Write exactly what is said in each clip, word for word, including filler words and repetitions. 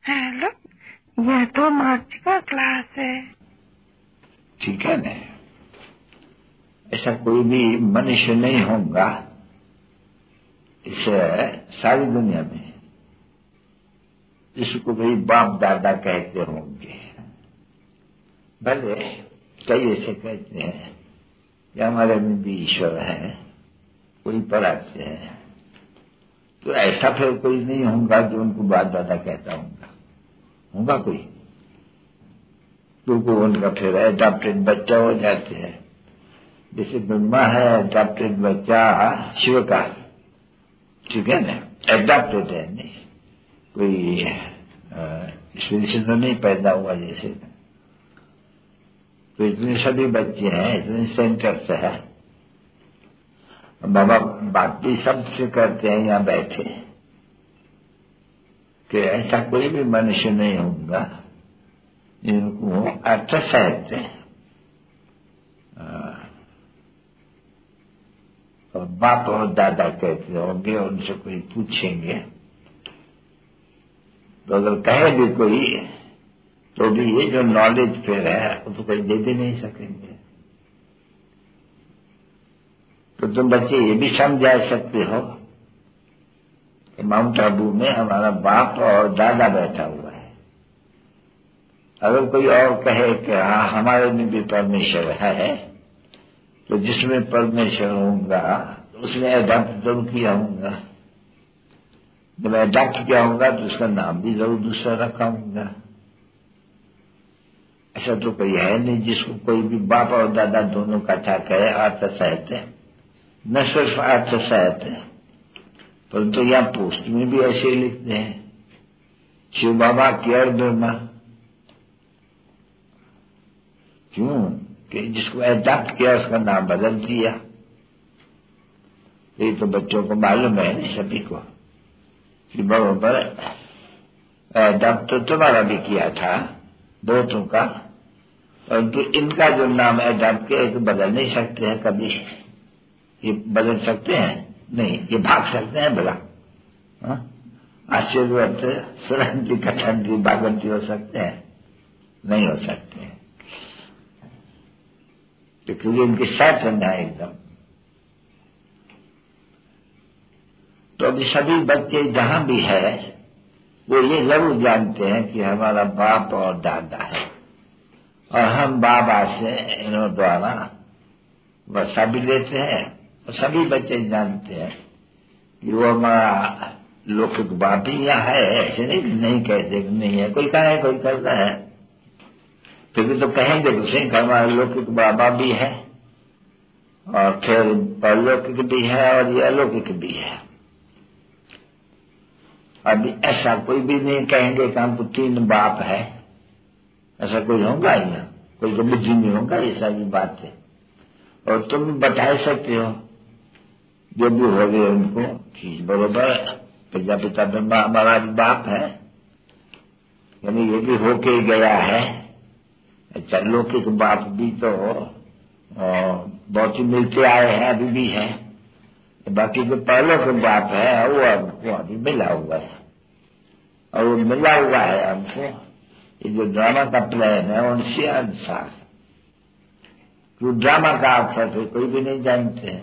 Hello, यह तो मार्च का क्लास है। ठीक है ना। ऐसा कोई भी मनुष्य नहीं होगा इस सारी दुनिया में जिसको कोई बाप दादा कहते होंगे। भले कई ऐसे कहते हैं कि हमारे में भी ईश्वर है, कोई पराक्ष है, तो ऐसा फिर कोई नहीं होगा जो उनको बाप दादा कहता होगा। होगा कोई? क्योंकि उनका फिर एडॉप्टेड बच्चा हो जाते हैं। जैसे ब्रह्मा है एडॉप्टेड बच्चा शिव का, ठीक है ना, एडॉप्टेड है, नहीं कोई इसमें से तो नहीं पैदा हुआ। जैसे तो इतने सभी बच्चे हैं, इतने सेंटर से है, बाबा बात भी सबसे करते हैं यहाँ बैठे कि ऐसा कोई भी मनुष्य नहीं होगा जिनको अर्थ सहते हैं। और बाप और दादा कहते होंगे, उनसे कोई पूछेंगे तो अगर कहे भी कोई तो भी ये जो नॉलेज फिर है वो तो कोई दे भी नहीं सकेंगे। तो तुम बच्चे ये भी समझा सकते हो कि माउंट आबू में हमारा बाप और दादा बैठा हुआ है। अगर कोई और कहे कि हाँ हमारे में भी परमेश्वर है, तो जिसमें परमेश्वर होगा तो उसने अडॉप्ट जरूर किया होगा। जब अडॉप्ट किया होगा तो उसका नाम भी जरूर दूसरा रखा होगा। ऐसा तो कोई है नहीं जिसको कोई भी बाप और दादा दोनों का था कहे अर्थ सहते, न सिर्फ अर्थ सहते, परंतु यहाँ पोस्ट में भी ऐसे लिखते हैं शिव बाबा केयर ब्रह्मा। क्यों? कि जिसको एडॉप्ट किया उसका नाम बदल दिया। ये तो बच्चों को मालूम है नहीं सभी को कि बराबर एडॉप्ट तो तुम्हारा भी किया था बहुतों का, परंतु इनका जो नाम एडॉप्ट किया तो बदल नहीं सकते हैं कभी। ये बदल सकते हैं? नहीं। ये भाग सकते हैं भला? आशीर्वाद सुरंती कठंडी भागंती हो सकते हैं? नहीं हो सकते हैं, क्योंकि इनकी सर्टन है एकदम। तो अभी सभी बच्चे जहां भी है वो ये जरूर जानते हैं कि हमारा बाप और दादा है, और हम बाबा से इन्हों द्वारा वर्षा भी लेते हैं। और सभी बच्चे जानते हैं कि वो हमारा लौकिक बाप ही यहाँ है। ऐसे नहीं नहीं कहते नहीं है, कोई कहे कोई करता है, क्योंकि तो कहेंगे तो सिंह हमारा लौकिक बाबा भी है और फिर परलौकिक भी है और ये अलौकिक भी है। अभी ऐसा कोई भी नहीं कहेंगे कि हमको तीन बाप है, ऐसा कोई होगा ही ना, कोई तो बुद्धि नहीं होगा। ये सारी बात है। और तुम बता सकते हो जो भी हो गए उनको कि बरोबर प्रजापिता ब्रह्मा हमारा बाप है, यानी ये भी होके गया है। अच्छा लौकिक बाप भी तो बहुत ही मिलते आए हैं, अभी भी है। बाकी जो पहले के बाप है वो हमको अभी मिला हुआ है, और वो मिला हुआ है हमको ये जो ड्रामा का प्लान है उनसे अनुसार। तो ड्रामा का अर्थ तो कोई भी नहीं जानते हैं,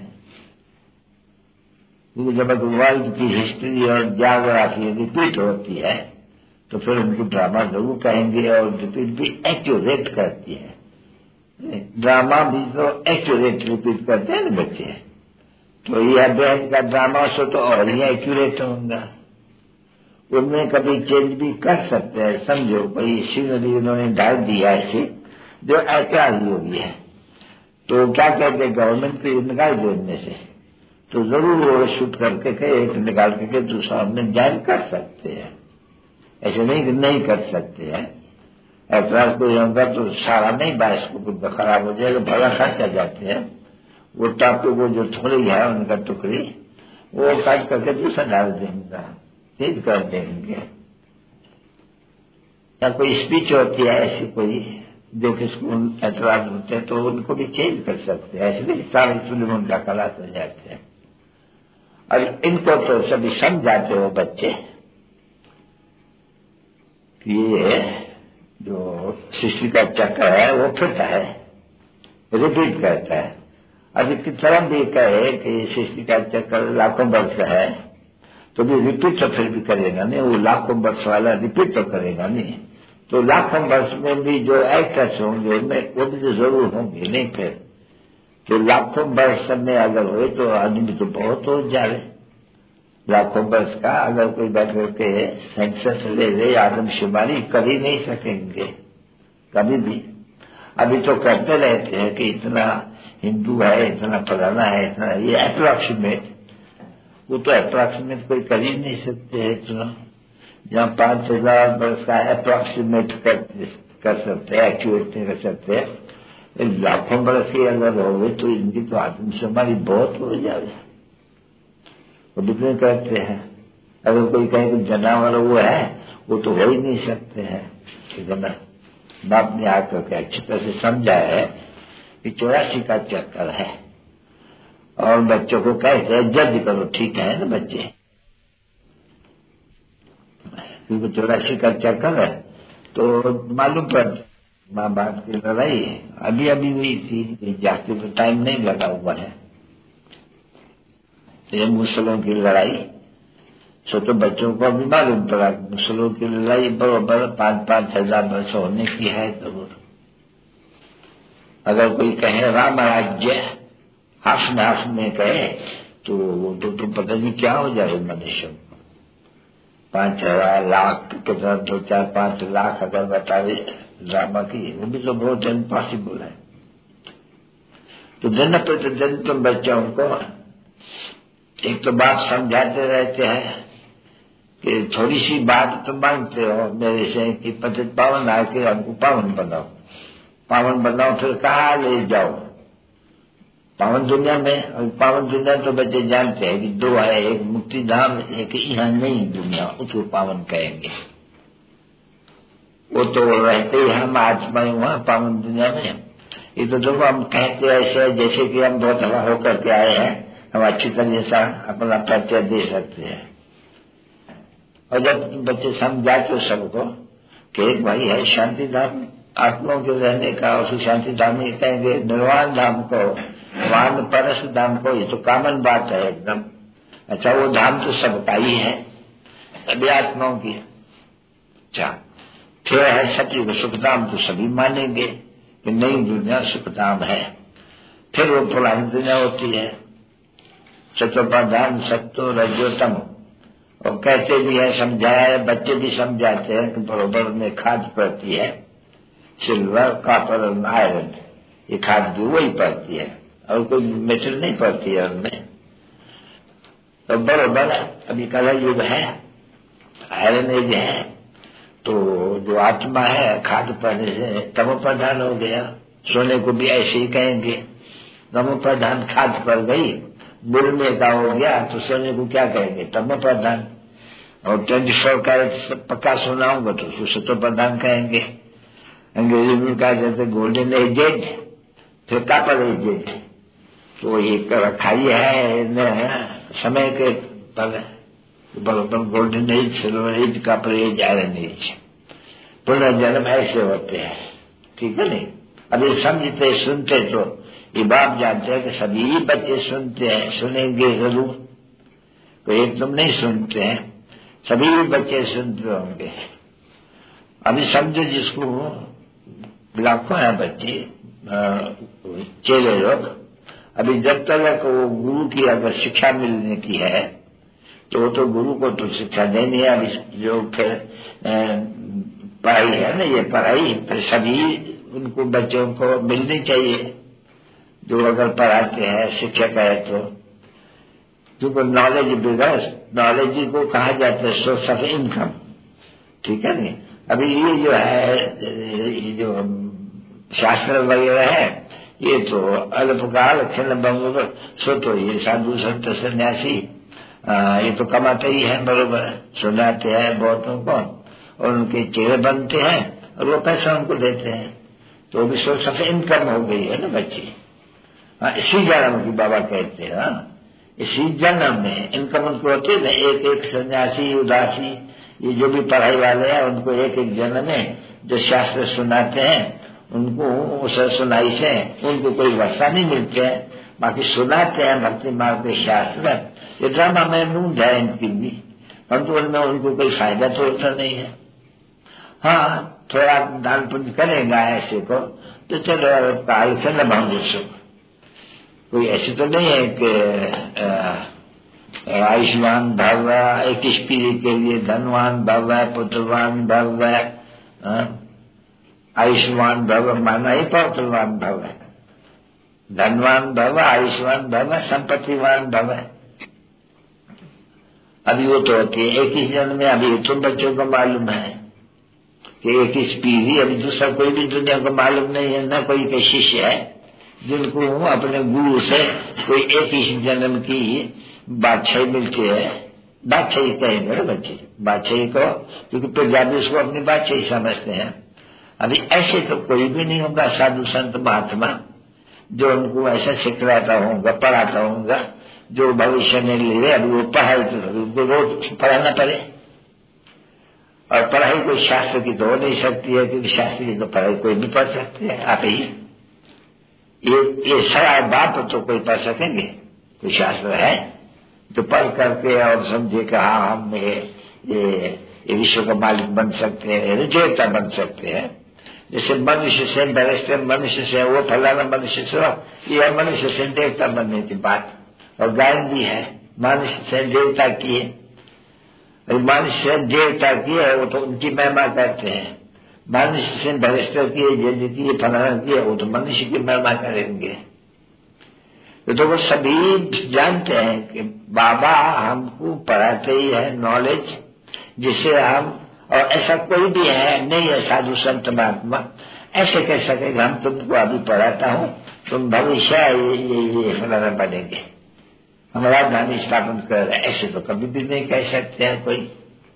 क्योंकि जब वर्ल्ड की हिस्ट्री और ज्योग्राफी रिपीट होती है तो फिर उनको ड्रामा जरूर कहेंगे, और रिपीट भी एक्यूरेट करती है। ड्रामा भी तो एक्यूरेट रिपीट करते हैं ना बच्चे, तो यह बहन का ड्रामा सो तो और ही एक्यूरेट होगा। उनमें कभी चेंज भी कर सकते हैं। समझो कोई सीनरी उन्होंने डाल दिया ऐसी जो ऐतिहासिक ही होगी है, तो क्या कहते हैं गवर्नमेंट को निकाल देने से, तो जरूर वो शूट करके के एक निकाल के दूसरा हमने जारी कर सकते हैं। ऐसे नहीं नहीं कर सकते हैं। ऐतराज कोई होगा तो सारा नहीं बाईस को कुछ खराब हो जाएगा, भला खर्चा जाते हैं। वो टापू वो जो थोड़ी है उनका टुकड़ी वो काट करके दूसरा डाल देंगे, चेंज कर देंगे। या कोई स्पीच होती है ऐसी कोई जो किसको ऐतराज होते हैं तो उनको भी चेंज कर सकते हैं। ऐसे नहीं सारे फिल्म उनका खलास हो जाते हैं। और इनको तो सभी समझाते हो बच्चे कि ये जो सृष्टि का चक्र है वो फिरता है, रिपीट करता है। अब इसकी तरह भी कहे कि सृष्टि का चक्र लाखों वर्ष का है तो भी रिपीट तो फिर भी करेगा नहीं, वो लाखों वर्ष वाला रिपीट तो करेगा नहीं। तो लाखों वर्ष में भी जो एक्टर्स होंगे उनमें वो भी तो जरूर होंगे नहीं। फिर तो लाखों वर्ष में अगर हुए तो आदमी तो बहुत हो जाए। लाखों वर्ष का अगर कोई बैठ करके सेंसस ले ले आदमशुमारी कर ही नहीं सकेंगे कभी भी। अभी तो करते रहते हैं कि इतना हिंदू है, इतना फलाना है, इतना, ये अप्रोक्सीमेट, वो तो अप्रोक्सीमेट कोई कर ही नहीं सकते है इतना। जहाँ पांच हजार वर्ष का अप्रोक्सीमेट कर, कर सकते हैं, एक्यूरेट नहीं कर सकते, लाखों वर्ष की अगर हो गए तो इनकी तो आदमशुमारी बहुत हो जाए। वो कितने करते हैं। अगर कोई कहे कि जानवर वो है, वो तो हो ही नहीं सकते हैं। इतना बाप ने आकर के अच्छी तरह से समझा है कि चौरासी का चक्कर है और बच्चों को कहते हैं जज करो, ठीक है ना बच्चे, क्योंकि चौरासी का चक्कर है तो मालूम पड़। माँ बाप की लड़ाई अभी अभी हुई थी, जाके तो टाइम नहीं लगा हुआ है। ये मुसलों की लड़ाई छोटे बच्चों को अभी मालूम पड़ा, मुसलों की लड़ाई बराबर पांच पांच हजार वर्ष होने की है जरूर। अगर कोई कहे राम राज्य हाथ में हाथ में कहे तो वो तो, तो पता नहीं क्या हो जाए मनुष्य को। पांच हजार लाख कितना, दो चार पांच लाख अगर बतावे ड्रामा की, वो भी तो बहुत इम्पॉसिबल है। तो दिन प्रतिदिन तुम बच्चों को एक तो बात समझाते रहते हैं कि थोड़ी सी बात तो मांगते हो मेरे से कि पतित पावन आके हमको पावन बनाओ, पावन बनाओ, फिर कहाँ ले जाओ पावन दुनिया में। और पावन दुनिया तो बच्चे जानते हैं कि दो है, एक मुक्ति धाम, एक यहाँ नहीं दुनिया, उसको पावन कहेंगे। वो तो रहते ही हम आत्माएं वहां पावन दुनिया में। ये तो देखो हम कहते ऐसे जैसे कि हम बहुत हवा होकर के आए हैं, हम अच्छी तरह से अपना परिचय दे सकते हैं। और जब बच्चे समझा तो सबको कि एक भाई है शांति धाम आत्माओं के रहने का, उसी शांति धाम में कहेंगे निर्वाण धाम को, वान परस धाम को, ये तो कॉमन बात है एकदम। अच्छा वो धाम तो सबका ही है, सभी आत्माओं की। अच्छा फिर है सत्युग सुखधाम, तो सभी मानेंगे कि नई दुनिया सुखधाम है। फिर वो पुरानी दुनिया होती है सत्योपाधान सत्यो रजोतम। और कहते भी है, समझाया है, बच्चे भी समझाते हैं कि बरोबर में खाद पड़ती है, सिल्वर कॉपर और आयरन, ये खाद भी वही पड़ती है और कोई मेटल नहीं पड़ती है उनमें। तो बरोबर अभी कला युग है, आयरन एज है, तो जो आत्मा है खाद पड़ने से तमो प्रधान हो गया। सोने को भी ऐसे ही कहेंगे, तमो प्रधान खाद पड़ गई, बुरने का हो गया तो सोने को क्या कहेंगे, तमो प्रधान। और ट्वेंटी फोर कैरेट पक्का सोना होगा तो उसको सतो प्रधान कहेंगे। अंग्रेजी में कहा जाता है गोल्डन एजेड, फिर कापर एजेड, तो ये रखाई है समय के पर बराबर golden age, silver age, copper age, iron age, पुनर्जन्म ऐसे होते हैं। ठीक है नहीं। अभी समझते सुनते तो ये बाप जानते हैं कि सभी बच्चे सुनते हैं, सुनेंगे जरूर, तो एक तुम नहीं सुनते हैं, सभी बच्चे सुनते होंगे। अभी समझो जिसको लाखों हैं बच्चे चेले लोग, अभी जब तक वो गुरु की अगर शिक्षा मिलने की है तो वो तो गुरु को तो शिक्षा देनी है। अभी जो फिर पढ़ाई है ना, ये पढ़ाई फिर सभी उनको बच्चों को मिलनी चाहिए जो अगर पढ़ाते हैं, शिक्षक है तो। क्योंकि नॉलेज बिगस, नॉलेज को कहा जाता है सोर्स ऑफ इनकम। ठीक है नहीं। अभी ये जो है, ये जो शास्त्र वगैरह है, ये तो अल्पकाल क्षण भंग, सो तो ये साधु संत सन्यासी ये तो कमाते ही है, बरोबर सुनाते हैं बहुतों को और उनके चेहरे बनते हैं और वो पैसा उनको देते हैं, तो वो भी सोर्स ऑफ इनकम हो गई है ना बच्ची। हाँ, इसी जन्म की बाबा कहते हैं, इसी जन्म में इनकम उनको होती है ना। एक एक सन्यासी उदासी ये जो भी पढ़ाई वाले हैं उनको एक एक जन्म में जो शास्त्र सुनाते हैं उनको उस सुनाई से उनको कोई वर्षा नहीं मिलती है, बाकी सुनाते हैं भक्ति मार्ग के शास्त्र। ये ड्रामा में ढूंढ है इनकी भी, परंतु उनमें उनको कोई फायदा तो होता नहीं है। हाँ, थोड़ा दान पुण्य करेगा ऐसे को तो चलो काल से न भांगो सुख। कोई ऐसे तो नहीं है कि आयुष्मान भव, एक स्त्री के लिए धनवान भव, पुत्रवान भव, आयुष्मान भव माना ही पुत्रवान भव है, धनवान भव, आयुष्मान भव, संपत्तिवान भव। अभी वो तो होती है एक ही जन्म में। अभी तुम बच्चों को मालूम है कि एक ही पीढ़ी, अभी दूसरा कोई भी दुनिया को मालूम नहीं है, न कोई के शिष्य है जिनको अपने गुरु से कोई एक ही जन्म की बादशाही मिलती है। बादशाही कहेंगे मेरे बच्चे, बादशाही को, क्योंकि पंजाबी उसको अपनी बादशाही समझते हैं। अभी ऐसे तो कोई भी नहीं होगा साधु संत महात्मा जो उनको ऐसा सिखलाता होगा, पढ़ाता होगा, जो भविष्य में लिए। अभी वो पढ़ाई तो रोज पढ़ाना पड़े, और पढ़ाई कोई शास्त्र की तो हो नहीं सकती है, क्योंकि शास्त्र की तो पढ़ाई कोई भी पढ़ सकते हैं। आप ही ये ये सारा बात तो कोई पढ़ सकेंगे? कोई शास्त्र है तो पढ़ करके और समझे कि हाँ हम ये, ये, ये विश्व का मालिक बन सकते हैं, विजेता बन सकते हैं। जैसे मनुष्य से बैरिस्टर, मनुष्य से वो फलाना, मनुष्य से ये मनुष्य से देवता बनने की बात। और गायन भी है, मनुष्य से देवता की है, मनुष्य से देवता की है वो तो उनकी महिमा करते हैं। मनुष्य से बैरिस्टर की है, जज की है, फलाना की है, वो तो मनुष्य की महिमा करेंगे। तो वो सभी जानते हैं कि बाबा हमको पढ़ाते ही है नॉलेज, जिससे हम, और ऐसा कोई भी है नहीं है साधु संत महात्मा ऐसे कह सकेगा हम तुमको अभी पढ़ाता हूँ, तुम भविष्य ये ये ये फलाना बनेंगे, हम राजधानी स्थापन कर रहे हैं, ऐसे तो कभी भी नहीं कह सकते हैं कोई।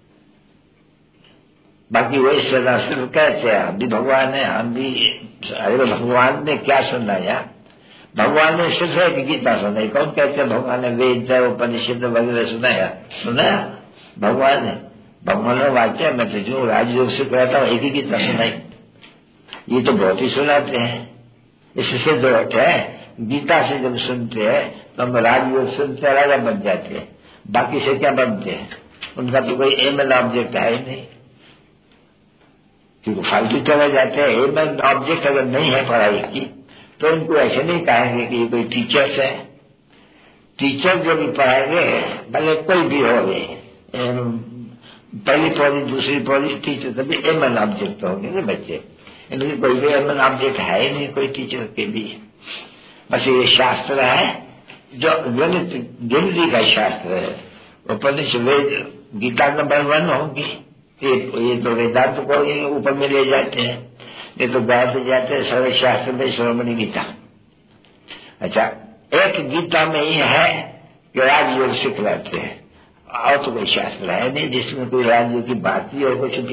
बाकी वही सदा सिर्फ कहते हैं हम भी भगवान है, हम भी। अरे भगवान ने क्या सुनाया? भगवान ने सिर्फ एक गीता सुनाई। कौन कहते हैं भगवान ने वेद उपनिषद वगैरह सुनाया? सुनाया भगवान ने, भगवान ने वाक्य मैं तो जो राजयोग से कहता हूँ एक ही गीता सुनाई। ये तो बहुत ही सुनाते हैं, इससे दो है। गीता से जब सुनते हैं तो हम राजयोग सुनते राजा बन जाते हैं, बाकी से क्या बनते हैं? उनका तो कोई एम एन ऑब्जेक्ट है ही नहीं, क्योंकि फालतू चले जाते हैं। एम एन ऑब्जेक्ट अगर नहीं है पढ़ाई की तो इनको ऐसे नहीं कहेंगे कि ये कोई टीचर्स है। टीचर जो भी पढ़ाएंगे भले कोई भी हो गए, पहली पौधी दूसरी पौधी टीचर तभी एम एन ऑब्जेक्ट होंगे ना बच्चे। इनकी कोई भी एम एन ऑब्जेक्ट है ही नहीं कोई टीचर के भी। बस ये शास्त्र है जो गणित गिनती का शास्त्र है। उपनिषद वेद गीता नंबर वन होगी, ये, ये तो वेदांत को ऊपर में ले जाते हैं, ये तो गाते जाते हैं सर्व शास्त्र में श्रोमणी गीता। अच्छा, एक गीता में ही है कि राजयोग सिखलाते हैं, और तो कोई शास्त्र है नहीं जिसमें कोई राजयोग की बात ही हो कुछ भी।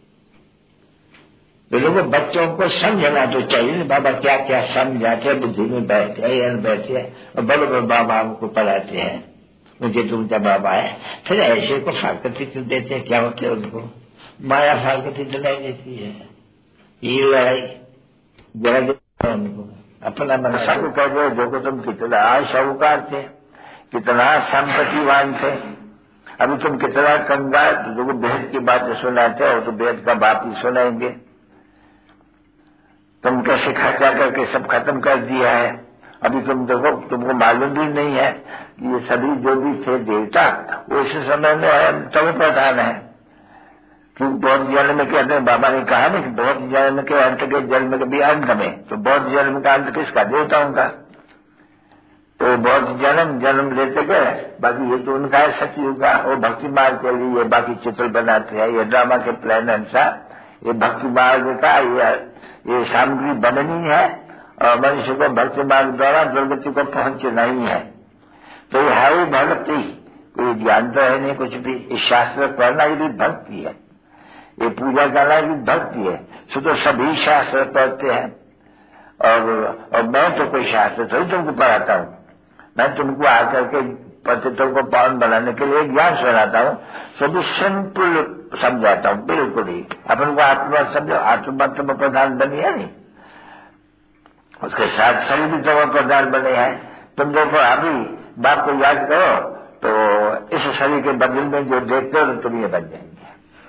तो लोगों बच्चों को समझना तो चाहिए बाबा क्या क्या समझाते हैं, बुद्धि में बैठते हैं या बैठते हैं, और बड़े बड़े बाबा हमको पढ़ाते हैं, मुझे तुमका बाबा है। फिर ऐसे को फाकती क्यों देते हैं? क्या होते हैं उनको? माया फाकती दिलाई देती है। ये लड़ाई जरा उनको अपना मन सब कह दो। देखो तुम कितना शाहूकार थे, कितना संपत्तिवान थे, अभी तुम कितना कंगाल। देखो बेहद की बातें सुनाते हो तो बेहद का बात ही सुनाएंगे। तुम कैसे खर्चा करके सब खत्म कर दिया है। अभी तुम देखो, तुमको मालूम भी नहीं है कि ये सभी जो भी थे देवता वो इस समय में तब प्रधान है। क्योंकि बौद्ध जन्म में कहते हैं, बाबा ने कहा ना कि बौद्ध जन्म के अंत के जन्म के भी अंत में, तो बौद्ध जन्म का अंत किसका? देवताओं का। तो बौद्ध जन्म जन्म लेते गए, बाकी ये तो उनका है सतयुग का, वो भक्ति मार्ग के लिए बाकी चित्र बनाते हैं। ये ड्रामा के प्लान अनुसार ये भक्ति मार्ग का ये, ये सामग्री बननी है, और मनुष्य को भक्ति मार्ग द्वारा दुर्गति को पहुंचना ही है। तो ये है ही भक्ति, कोई ज्ञान तो है नहीं कुछ भी। इस शास्त्र पढ़ना ये भी भक्ति है, ये पूजा करना भी भक्ति है। सो तो सभी शास्त्र पढ़ते हैं, और, और मैं तो कोई शास्त्र थोड़ी तुमको पढ़ाता हूँ, मैं तुमको आकर के पतितों को पावन बनाने के लिए ज्ञान सुनाता हूँ, सभी सिंपल समझाता हूँ, बिल्कुल ही। अपन को आत्मा समझो, आत्मा तो प्रधान बनी है नहीं, उसके साथ शरीर भी तो प्रधान बने हैं। तुम देखो अभी बाप को याद करो तो इस शरीर के बदल में जो देखते हो तो तुम ये बन जाएंगे,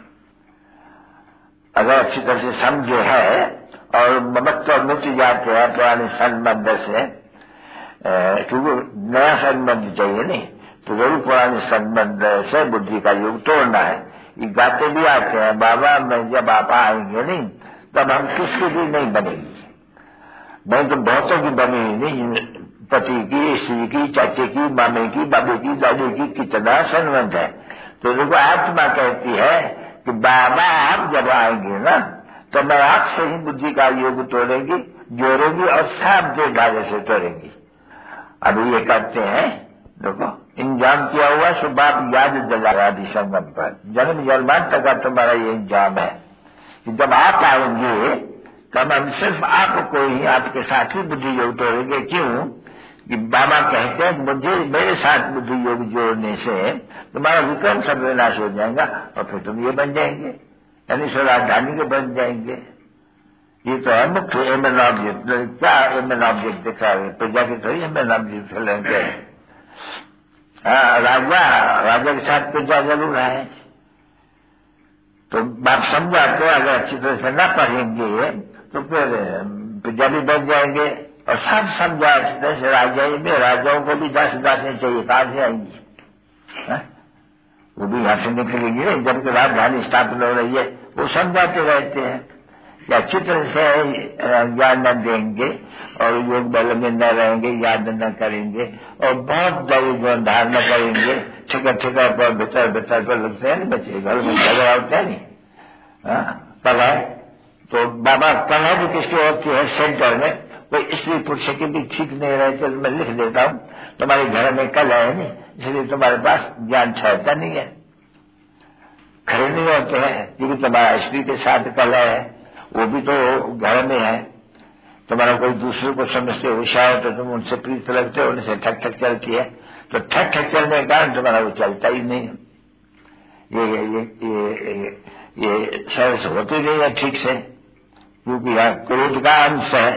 अगर अच्छी तरह से समझे है और ममत्व मिट जाते हैं पुराने संबंध से, क्योंकि नया संबंध चाहिए नहीं, तो जरूर पुराने संबंध से बुद्धि का युग तोड़ना है। ये गाते भी आते हैं, बाबा मैं जब आप आएंगे नहीं तब हम किसकी भी नहीं बनेगी, मैं तो बहुतों की बनी नहीं, पति की, स्त्री की, चाचे की, मामे की, बाबे की, दादी की, कितना संबंध है। तो देखो आत्मा कहती है कि बाबा आप जब आएंगे ना तो मैं आपसे ही बुद्धि का योग तोड़ेगी, जोड़ेगी और साफ दे धागे से तोड़ेगी। अभी ये करते हैं, देखो इंजाम किया हुआ सो बाप याद दिला रहा संगम पर, जन्म जन्मांतर का तुम्हारा ये इंजाम है कि जब आप आएंगे तब हम सिर्फ आपको ही, आपके साथ ही बुद्धि योग तोड़ेंगे। क्यों कि बाबा कहते हैं मुझे मेरे साथ बुद्धि योग जोड़ने से तुम्हारा विक्रम सब विनाश हो जाएगा और फिर तुम ये बन जाएंगे, यानी सो राजधानी के बन जाएंगे। ये तो है मुख्य एम एन ऑब्जेक्ट। क्या एम एन ऑब्जेक्ट दिखा है, प्रजा के थोड़ी एम एन ऑब्जेक्ट लेंगे। हाँ, राजा राजा के साथ प्रजा जरूर है। तो बात समझा तो अगर अच्छी तरह से न पढ़ेंगे तो फिर प्रजा भी बन जाएंगे और सब समझा दस राजा में, राजाओं को भी दस दासें चाहिए, कहाँ से आएंगी, वो भी यहाँ से निकलेंगी नहीं, जबकि राजधानी स्थापना हो रही है। वो समझाते रहते हैं कि अच्छी तरह से ज्ञान न देंगे और योग बल में न रहेंगे, याद न करेंगे और बहुत दरिद्र धारण करेंगे, ठिका ठिका पर भीतर भीतर पर लगते हैं बच्चे, घर में झगड़ा होता है नहीं। कला तो बाबा कला भी किसकी होती है, सेंटर में कोई स्त्री पुरुष के भी ठीक नहीं रहते, मैं लिख देता हूँ तुम्हारे घर में कला है नहीं, इसलिए तुम्हारे पास ज्ञान ठहरता नहीं है, खड़े नहीं होते हैं, क्योंकि तुम्हारा स्त्री के साथ कला है, वो भी तो घर में है। तुम्हारा कोई दूसरे को समझते होशियार हो तो तुम उनसे प्रीत लगते हो, उनसे ठक ठक चलती है, तो ठक ठक चलने के कारण तुम्हारा वो चलता ही नहीं। ये ये ये ये, ये सर्विस होती नहीं है ठीक से, क्योंकि यहाँ क्रोध का अंश है,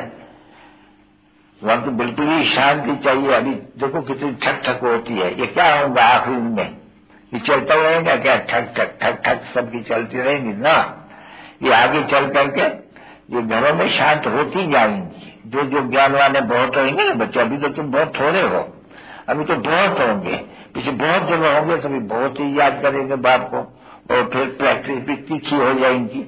वहां तो बिल्कुल ही शांति चाहिए। अभी देखो कितनी ठक ठक होती है, ये क्या होगा आखिरी में, ये चलता रहेगा क्या, ठक ठक ठक ठक सबकी चलती रहेंगी ना, ये आगे चल करके ये घरों में शांत होती जाएंगी। जो जो ज्ञानवान है बहुत होंगे ना बच्चे, अभी तो तुम बहुत थोड़े हो, अभी तो बहुत होंगे, पीछे बहुत जगह होंगे तभी बहुत ही याद करेंगे बाप को, और फिर प्रैक्टिस भी तीखी हो जाएंगी,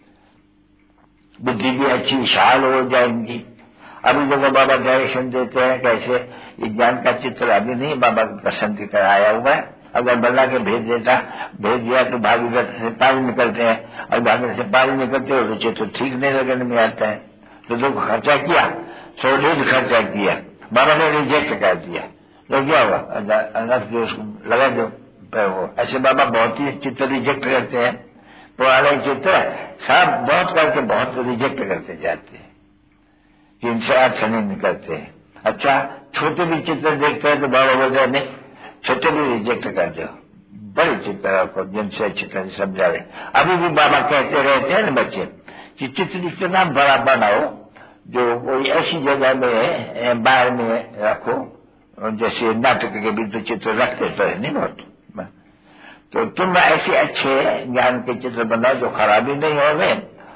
बुद्धि भी अच्छी विशाल हो जाएंगी। अभी जगह बाबा डायरेक्शन देते हैं कैसे, ये ज्ञान का चित्र अभी नहीं बाबा की पसंद की आया हुआ है, अगर बना के भेज देता, भेज दिया तो भागीरथ से पानी निकलते हैं, और भागीरथ से पानी निकलते हो तो चित्र ठीक नहीं लगने में आता है। तो जो खर्चा किया सौ डेढ़ खर्चा किया, बाबा ने रिजेक्ट कर दिया, तो क्या हुआ, अनर्थ जो उसको लगा जो वो, ऐसे बाबा बहुत ही चित्र रिजेक्ट करते हैं, पुराने चित्र सब बहुत करके बहुत रिजेक्ट करते जाते हैं, इनसे अर्थ नहीं निकलते हैं। अच्छा छोटे भी चित्र देखते हैं तो बाबा बोलते हैं नहीं, छोटे भी रिजेक्ट कर दो, बड़े चित्र को जिनसे अच्छी तरह समझा रहे। अभी भी बाबा कहते रहते हैं ना बच्चे कि चित्र इतना बड़ा बनाओ जो कोई ऐसी जगह में बाहर में रखो, जैसे नाटक के भी तो चित्र रखते तो है नहीं बहुत, तो तुम ऐसे अच्छे ज्ञान के चित्र बनाओ जो खराबी नहीं हो गए,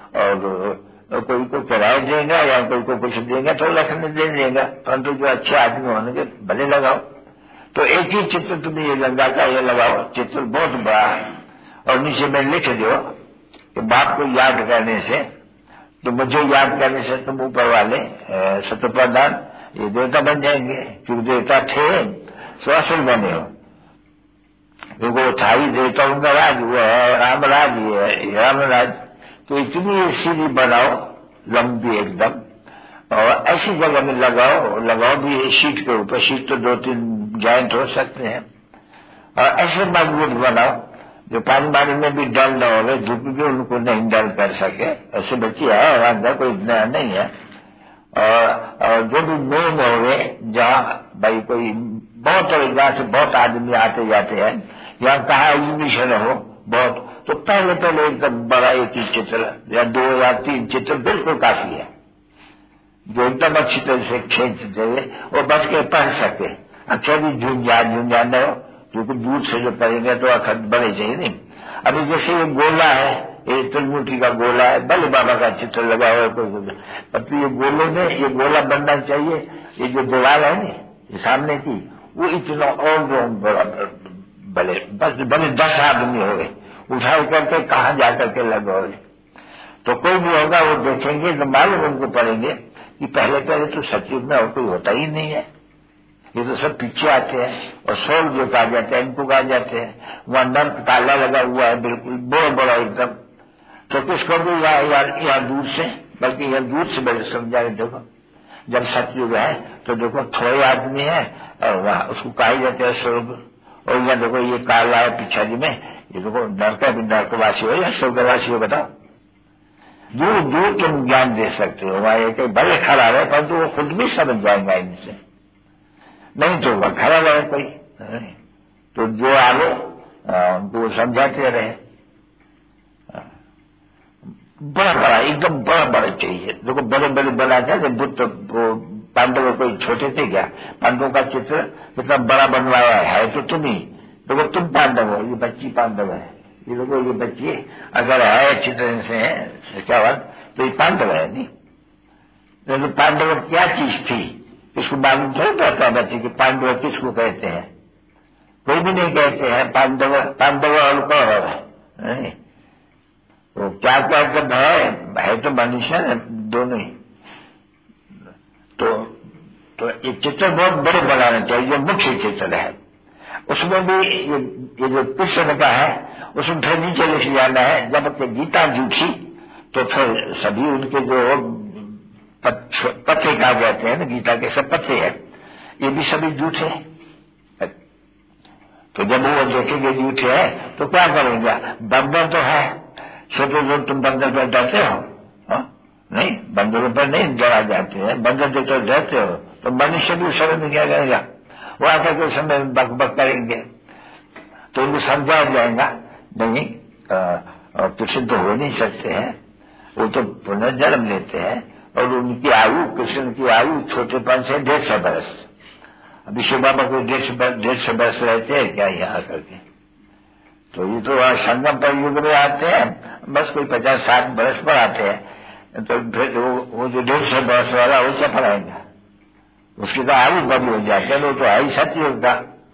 और कोई को किराया देगा या कोई को कुछ देगा तो रखने दे देगा, परंतु जो अच्छे आदमी होने के भले लगाओ। तो एक ही चित्र तुम्हें ये गंगा का ये लगाओ, चित्र बहुत बड़ा, और नीचे में लिख दो कि बाप को याद करने से, तो मुझे याद करने से तुम ऊपर वाले सत्य प्रधान ये देवता बन जाएंगे, क्योंकि देवता थे सो असल बने हो, क्योंकि वो था ही देवताओं का राज, वो है रामराज, ये है रामराज। तो इतनी सीढ़ी बनाओ लंबी एकदम, और ऐसी जगह में लगाओ, लगाओ भी शीट के ऊपर, शीट तो दो तीन जॉइंट हो सकते हैं, और ऐसे मजबूत बनाओ जो पानी पानी में भी डल न हो, धूप भी उनको नहीं डल कर सके, ऐसे बच्चे है और अंदर कोई इतना नहीं है। और, और जो भी मेन हो गए जहाँ भाई कोई बहुत तरीका से बहुत आदमी आते जाते हैं, यहाँ कहा एग्जीबिशन हो बहुत, तो पहले पहले एकदम बड़ा एक ही चित्र या दो या तीन चित्र बिल्कुल काफी है, जो एकदम अच्छी तरह से खींच दे और बच के पढ़ सके। अच्छा भी झुंझा झुंझा न हो, क्योंकि दूर से जो पढ़ेंगे तो अखंड बड़े चाहिए नहीं। अभी जैसे ये गोला है, ये त्रिमूर्ति का गोला है, बल बाबा का चित्र लगा हुआ है कोई, पर ये गोले में ये गोला बनना चाहिए। ये जो दीवार है ना ये सामने की, वो इतना और बड़ा भले बस भले दस आदमी हो गए, उठा करके कहाँ जाकर के लगोगे, तो कोई भी होगा वो देखेंगे तो मालूम उनको पड़ेंगे कि पहले पहले तो सचिव में और कोई होता ही नहीं है, ये तो सब पीछे आते हैं और सोल जो कहा जाते हैं इनको कहा जाते हैं। वहां नर्क ताला लगा हुआ है बिल्कुल बड़ा बड़ा एकदम, तो किसको भी यहाँ दूर से, बल्कि यहाँ दूर से बड़े समझा के देखो, जब सतयुग है तो देखो थोड़े आदमी है और वहां उसको कहा जाते हैं स्वर्ग, और यहाँ देखो ये काला है पिछाड़ी में, ये देखो नर्क भी नर्कवासी हो या स्वर्गवासी हो, बताओ। दूर दूर तुम ज्ञान दे सकते हो, वहां एक भले खड़ा है परंतु वो खुद भी समझ जाएंगे इनसे, नहीं तो वह खड़ा रहे कोई, तो जो आगे उनको समझाते रहे। बड़ा बड़ा एकदम बड़ा बड़ा चाहिए, देखो बड़े बड़े बना था जब बुद्ध पांडव कोई छोटे थे क्या, पांडवों का चित्र कितना बड़ा बनवाया है, तो तुम ही देखो तुम पांडव हो, ये बच्ची पांडव है, ये देखो ये बच्ची अगर है अच्छी तरह से है क्या बात, तो ये पांडव है नहीं, तो पांडव क्या चीज थी इसको मालूम थोड़ा पड़ता है बच्चे कि पांडव किसको कहते हैं, कोई भी नहीं कहते हैं पांडव, पांडव और कौरव है, तो क्या क्या जब है, है तो मनुष्य है दोनों ही। तो तो ये चित्र बहुत बड़े बनाने चाहिए, जो मुख्य चित्र है उसमें भी ये, ये जो कृष्ण का है उसमें फिर नीचे लिख जाना है, जब गीता झूठी तो फिर सभी उनके जो पत्ते कहा जाते हैं ना, गीता के सब पत्ते हैं, ये भी सभी झूठे हैं। तो जब वो देखेंगे झूठे है तो क्या करेंगे, बंदर तो है, छोटे जो तुम बंदर पर डरते हो हा? नहीं, बंदरों पर नहीं डरा जाते हैं, बंदर जो तो डरते हो, तो मनुष्य भी समय में क्या करेगा, वो आकर के समय में बक बक करेंगे, तो उनको समझाया जाएगा नहीं कृष्ण तो हो नहीं सकते हैं, वो तो पुनर्जन्म लेते हैं, और उनकी आयु कृष्ण की आयु छोटेपन से डेढ़ सौ बरस, अभी शिव बाबा को डेढ़ सौ बरस रहते हैं क्या यहाँ करके, तो ये तो संगम पर युग में आते हैं, बस कोई पचास साठ बरस पर आते हैं, तो फिर वो, वो जो डेढ़ सौ बरस वाला वो क्या पढ़ाएगा, उसकी तो आयु बड़ी हो जाती है, वो तो आई सत्य होगा।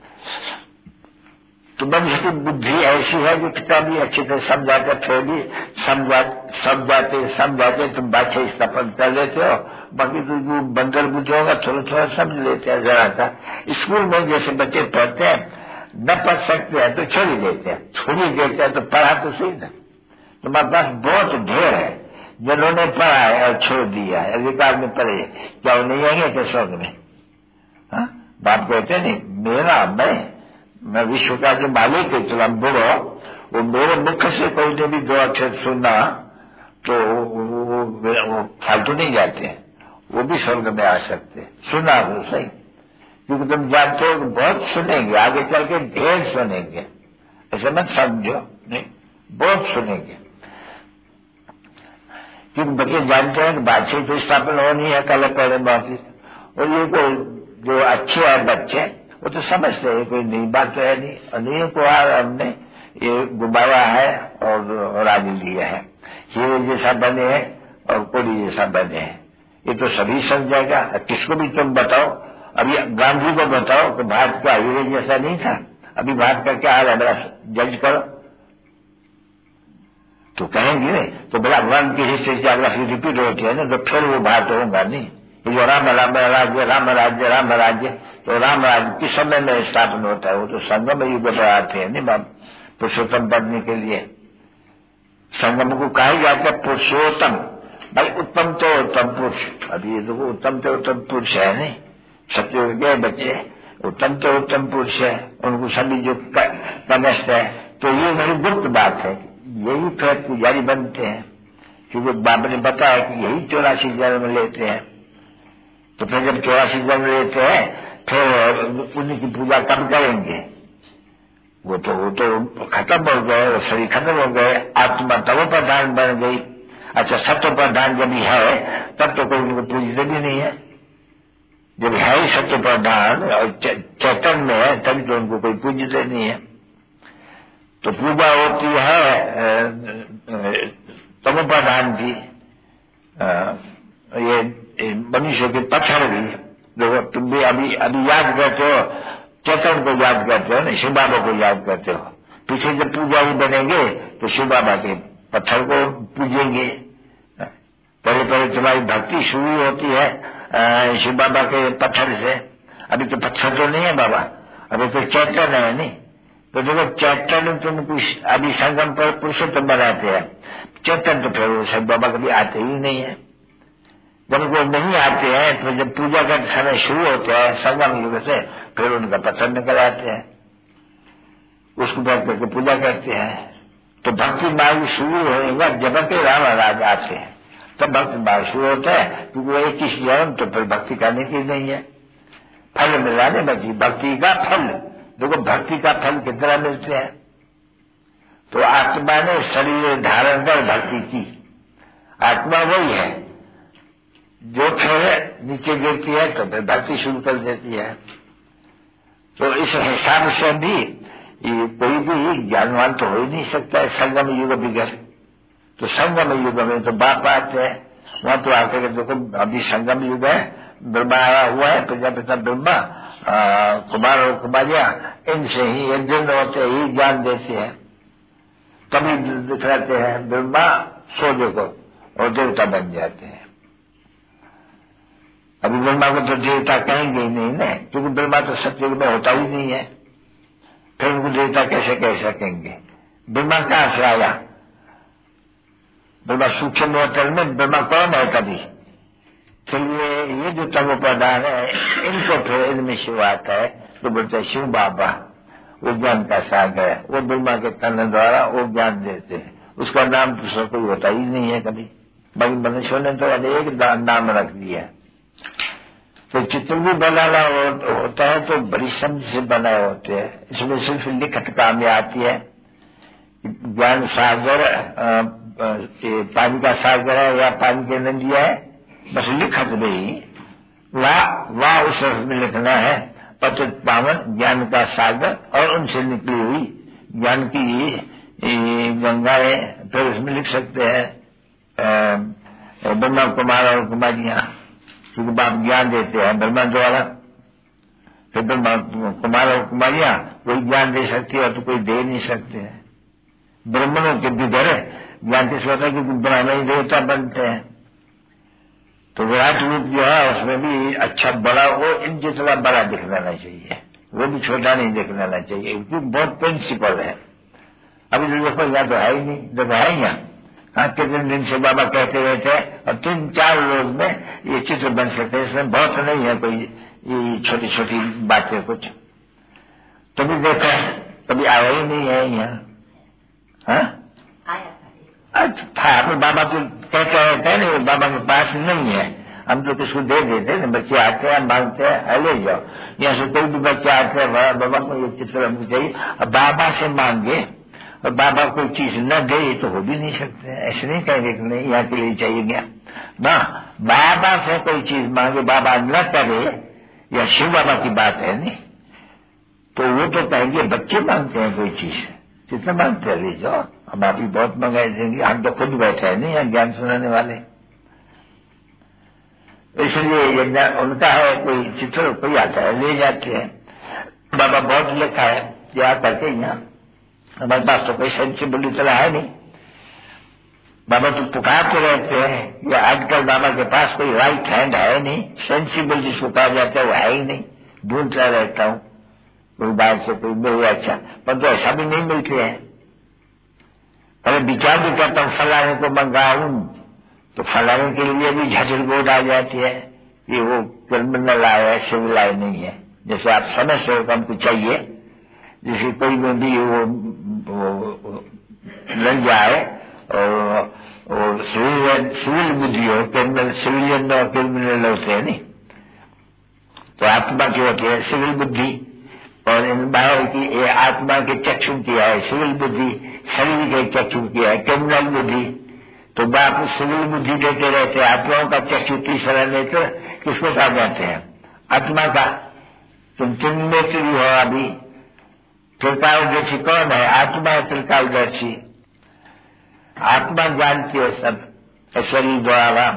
तो मनुष्य की बुद्धि ऐसी है जो कितना भी अच्छी तरह समझाते फिर भी समझा समझाते समझाते तुम बादशाह स्थापन कर लेते हो, बाकी तो जो बंदर बुद्धि होगा थोड़ा थोड़ा समझ लेते हैं जरा सा। स्कूल में जैसे बच्चे पढ़ते हैं, न पढ़ सकते हैं तो छोड़ ही देते हैं, छोड़ ही देते हैं तो पढ़ा तो सही ना। तुम्हारे पास बहुत ढेर है जिन्होंने पढ़ा है और छोड़ दिया है, अधिकार में पढ़े, क्या वो नहीं आएंगे क्या स्वर्ग में? हाँ, बाप कहते नहीं मेरा मैं मैं विश्व का जो मालिक है चलो बुढ़ो, वो मेरे मुख से कोई ने भी दो अक्षर सुना तो वो, वो, वो फालतू नहीं जाते हैं, वो भी स्वर्ग में आ सकते हैं, सुना वो सही, क्योंकि तुम जानते हो बहुत सुनेंगे, आगे चल के ढेर सुनेंगे, ऐसे मत समझो, नहीं बहुत सुनेंगे, क्योंकि बच्चे जानते हैं कि बादशाह तो स्थापन होनी है कल पहले बाकी, और ये कोई जो अच्छे हैं बच्चे वो तो समझते हैं कोई नई बात तो है नहीं, अनेक बार हमने ये घुमाया है और राजी लिया है, हीरे जैसा बने हैं और कोड़ी जैसा बने हैं, ये तो सभी समझेगा। किसको भी तुम बताओ, अभी गांधी को बताओ कि भारत का हीरे जैसा नहीं था, अभी भारत का क्या हाल है बड़ा जज करो, तो कहेंगे नहीं, तो बड़ा भगवान की हिस्ट्री ज्योग्राफी रिपीट होती है ना, तो फिर वो भारत होगा नहीं, ये जो राम राम राज्य राम राज्य राम राज्य, तो राम राज्य किस समय में स्थापन होता है, वो तो संगम युग पर आते हैं नहीं बाप, पुरुषोत्तम बनने के लिए संगम को कहा जाता है पुरुषोत्तम, भाई उत्तम तो उत्तम पुरुष, अभी ये देखो उत्तम तो उत्तम पुरुष है नहीं, सत्य के बच्चे उत्तम तो उत्तम पुरुष है, उनको सभी जो कनिष्ठ है, तो ये बड़ी गुप्त बात है, यही फिर पुजारी बनते हैं, क्योंकि बाबा ने बताया कि यही चौरासी जन्म लेते हैं, तो फिर जब चौरासी जन्म लेते हैं फिर उनकी पूजा कब करेंगे? वो तो वो तो खत्म हो गए, वो शरीर खत्म हो गए, आत्मा तवो प्रधान बन गई। अच्छा, सत्व प्रधान जब भी है तब तो कोई उनको पूजते भी नहीं है। जब है ही सत्व प्रधान और चैतन्य में है तभी तो उनको कोई पूजते नहीं है। तो पूजा होती है तमो प्रधान की। ये मनुष्य के पत्थर भी, देखो तुम भी अभी अभी याद करते हो, चैतन्य को याद करते हो ना, शिव बाबा को याद करते हो। पीछे जब पूजा ही बनेंगे तो शिव बाबा के पत्थर को पूजेंगे। पहले पहले तुम्हारी भक्ति शुरू होती है शिव बाबा के पत्थर से। अभी तो पत्थर तो नहीं है बाबा, अभी तो चैतन्य है नहीं। तो देखो चैतन्य तुम कुछ अभी संगम पर पुरुषोत्तम बनाते हैं, चैतन्य तो फिर शिव बाबा कभी आते ही नहीं है। जब वो नहीं आते हैं तो जब पूजा का समय शुरू होता है संगम युग से, फिर उनका पत्थर निकल आते हैं, उसको बैठ करके पूजा करते हैं। तो भक्ति मार्ग शुरू होगा जब के राम राज आते हैं, तब भक्ति मार्ग शुरू होता है। क्योंकि वो एक किसी जन्म तो फिर भक्ति करने की नहीं है, फल मिलाने बची भक्ति का फल। देखो भक्ति का फल कितना मिलते हैं। तो आत्मा ने शरीर धारण कर भक्ति की, आत्मा वही है जो फिर नीचे गिरती है तो फिर भक्ति शुरू कर देती है। तो इस हिसाब से भी कोई भी ज्ञानवान तो हो ही नहीं सकता है संगम युग बिगड़। तो संगम युग में तो बाप आते हैं, वहां तो आकर के देखो अभी संगम युग है, ब्रह्मा आया हुआ है, प्रजापिता ब्रह्मा कुमार और कुमारियां इनसे ही एक दिन होते ही ज्ञान देते हैं। तभी दिखलाते हैं ब्रह्मा सोजो को और देवता बन जाते हैं। अभी ब्रह्मा को तो देवता कहेंगे ही नहीं ना, क्योंकि ब्रह्मा तो सत्युग में होता ही नहीं है, फिर उनको देवता कैसे कह सकेंगे? ब्रह्मा कहां से आया? ब्रह्मा सूक्ष्म अवतरण में ब्रह्मा कौन है कभी? चलिए ये जो तमो प्रधान है इनको फिर इनमें शिव आता है तो बोलते शिव बाबा, वो ज्ञान का सागर है, वो ब्रह्मा के तन द्वारा वो ज्ञान देते हैं। उसका नाम दूसरा कोई होता ही नहीं है कभी। बाकी मनुष्यों ने तो एक नाम रख दिया। तो चित्र भी बनाना होता है तो बड़ी समझ से बनाए होते हैं, इसमें सिर्फ लिखत काम में आती है। ज्ञान सागर पानी का सागर है या पानी की नदिया है, बस लिखत नहीं, वाह वाह उस में लिखना है पतित पावन ज्ञान का सागर और उनसे निकली हुई ज्ञान की गंगाएं, फिर उसमें लिख सकते हैं ब्रह्मा कुमार और कुमारियां, क्योंकि बाप ज्ञान देते हैं ब्रह्मा द्वारा। फिर ब्रह्मा कुमार और कुमारियां कोई ज्ञान दे सकती है तो कोई दे नहीं सकते हैं। ब्राह्मणों के भीतर ज्ञान किस होता है, क्योंकि ब्राह्मण ही देवता बनते हैं। तो विराट रूप जो है उसमें भी अच्छा बड़ा हो, इन जितना बड़ा दिख लेना चाहिए, वो भी छोटा नहीं दिख लेना चाहिए, क्योंकि बहुत प्रिंसिपल है। अभी तो देखो यहाँ तो है ही नहीं, देखो है ही यहाँ। हाँ, कितने दिन से बाबा कहते रहते हैं और तीन चार रोज में ये चित्र बन सकते हैं, इसमें बहुत नहीं है कोई ये छोटी छोटी बातें कुछ। तो भी देखा कभी आया ही नहीं है यहाँ। हाँ अच्छा, बाबा तो कहते रहते हैं ना बाबा के पास नहीं है, हम तो किसको दे देते हैं। बच्चे आते हैं मांगते हैं ले जाओ, यहाँ से कोई भी बच्चे आते हैं बाबा को ये चित्र हमको चाहिए, और बाबा से मांगे और बाबा कोई चीज न दे तो हो भी नहीं सकते। ऐसे नहीं कहेंगे कि नहीं यहाँ के लिए चाहिए गया ना, बाबा से कोई चीज मांगे बाबा न करे, या शिव बाबा की बात है नहीं, तो वो तो कहेंगे बच्चे मांगते हैं कोई चीज, जितना मांगते हैं ले जाओ, हम आप ही बहुत मंगाई देंगे, हम तो खुद बैठे हैं नहीं यहाँ ज्ञान सुनाने वाले। इसलिए उनका है कोई चित्र कोई आता है ले जाते हैं। बाबा बहुत लिखा है क्या करके यहाँ, हमारे पास तो कोई सेंसिबल इतना है नहीं। बाबा तो पुकारते रहते हैं, या आजकल बाबा के पास कोई राइट हैंड है नहीं, सेंसिबल जिसको कहा जाता है वो है ही नहीं। ढूंढता रहता हूँ कोई बात से कोई मिल गया अच्छा, पर तो ऐसा भी नहीं मिलते हैं। अरे विचार भी करता हूँ फलाने को मंगाऊं तो फलाने के लिए भी झटल बोर्ड आ जाती है कि वो क्रिमिनल आया है, सिविल आय नहीं है। जैसे आप समझ से हमको चाहिए, जैसे कोई में भी वो, वो लग जाए और, और सिविलियन सिविल बुद्धि हो, क्रिमिनल सिविलियन और क्रिमिनल होते हैं नहीं, तो आत्मा की होती है सिविल बुद्धि, और इन बाहर की ये आत्मा के चक्षु किया है सिविल बुद्धि, शरीर के चक्षु किया है क्रिमिनल बुद्धि। तो बाप सिविल बुद्धि देते रहते हैं, आत्माओं का चक्षु तीसरा नेत्र किसको कहा जाते हैं? आत्मा का। तुम तीन नेत्र भी हो अभी। त्रिकालदर्शी कौन है? आत्मा है त्रिकालदर्शी। आत्मा जानती है सब शरीर द्वारा।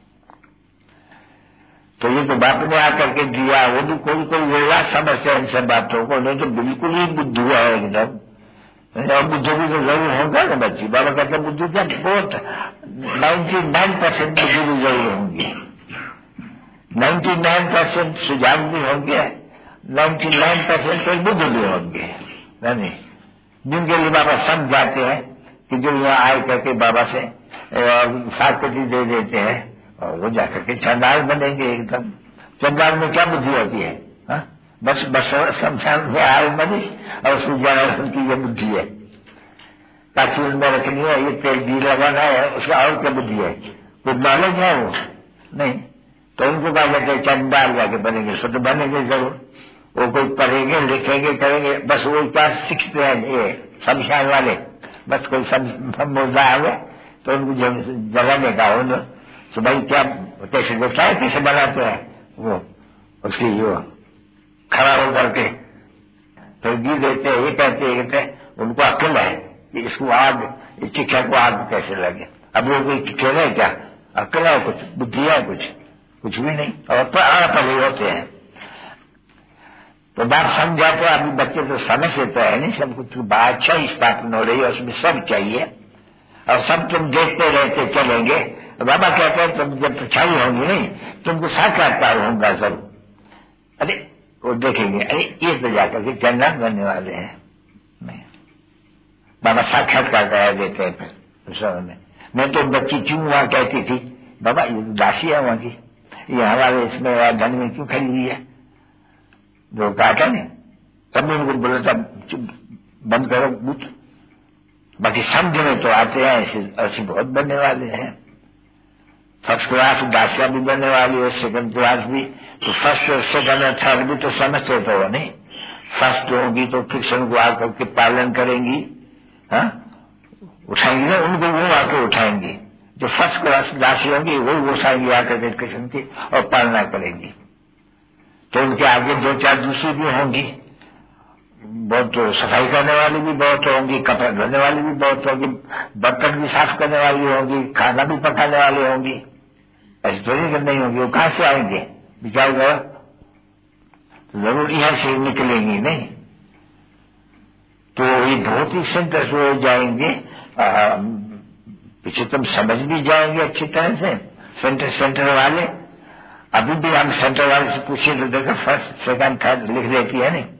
तो ये तो बाप ने आकर के दिया, वो भी कोई कोई वेला समझते हैं इन सब बातों को, नहीं तो बिल्कुल ही बुद्धू है एकदम। और बुद्धू भी तो जरूर होगा ना बच्ची। बाबा कहते हैं बुद्धू क्या बहुत नाइन्टी नाइन परसेंट बुद्धू भी जरूर होंगे, नाइन्टी नाइन परसेंट सुजान भी होंगे, नाइन्टी नाइन परसेंट तो बुद्धू भी होंगे, नहीं जिनके लिए बाबा समझ जाते हैं कि जो यहाँ आए करके बाबा से साकती दे देते हैं और वो जाकर के चंडाल बनेंगे एकदम। चंडाल में क्या बुद्धि होती है? हा? बस बस शमशान में आए मनीष और उसमें जाना उनकी ये बुद्धि है, ताकि उनमें रखनी है, ये तेल भी लगाना है, उसका और क्या बुद्धि है? कुछ नॉलेज है वो नहीं। तो उनको कहा जाता है चंडाल जाके बनेंगे, सो तो बनेंगे जरूर। वो कोई पढ़ेंगे लिखेंगे करेंगे, बस वो क्या सीखते हैं ये शमशान वाले, बस कोई मुद्दा आ गया तो उनको जगाने का हो तो भाई क्या कैसे देखता है, कैसे बनाते हैं वो, उसकी जो खड़ा हो करके फिर गी देते हैं, ये कहते हैं कहते उनको अक्ल है कि इसको आग, इस चिट्ठा को आग कैसे लगे। अब वो कोई चिट्ठे है क्या? अक्ल है कुछ, बुद्धि है कुछ? कुछ भी नहीं। और पढ़े होते हैं तो बात समझाते हैं। अभी बच्चे तो समझ लेते हैं नहीं सब कुछ। बादशाह ही स्थापना हो रही है, उसमें सब चाहिए और सब तुम देखते रहते चलेंगे। बाबा कहते हैं तुम जब परछाई होंगी नहीं, तुमको साक्षात्कार होगा सब। अरे वो देखेंगे, अरे ये तो जाकर के जन्नत बनने वाले हैं। बाबा साक्षात्कार करा देते हैं फिर सब में। मैं तो बच्ची क्यों वहां कहती थी बाबा ये तो दासी है वहां की, ये हमारे इसमें धन में क्यों खड़ी हुई है? जो कहा था नहीं, तब उनको बोला था बंद करो बुत। बाकी समझ में तो आते हैं ऐसे, ऐसे बहुत बनने वाले हैं। फर्स्ट क्लास दासिया भी बनने वाली है, सेकंड क्लास भी। तो फर्स्ट सेकंड और थर्ड भी तो समझते तो वो नहीं। फर्स्ट होगी तो फिक्शन को आकर के पालन करेंगी, हाँ उठाएंगी ना उनको, वो आकर उठाएंगी। जो फर्स्ट क्लास दासी होंगी वही उठाएंगी आकर के कृष्ण की और पालना करेंगी। तो उनके आगे दो चार दूसरी भी होंगी, बहुत तो सफाई करने वाली भी बहुत होंगी, कपड़ा धोने वाली भी बहुत होंगी, बर्तन भी साफ करने वाली होंगी, खाना भी पकाने वाली होंगी। ऐसी थोड़ी नहीं होगी। वो कहां से आएंगे विचार करो? तो जरूर यहां से निकलेंगी नहीं। तो ये बहुत ही सेंटर हो जाएंगे, पीछे तुम समझ भी जाएंगे अच्छी तरह से। सेंटर सेंटर वाले अभी भी हम सेंटर वाले से पूछिए तो देखो फर्स्ट सेकंड थर्ड लिख देती है नहीं,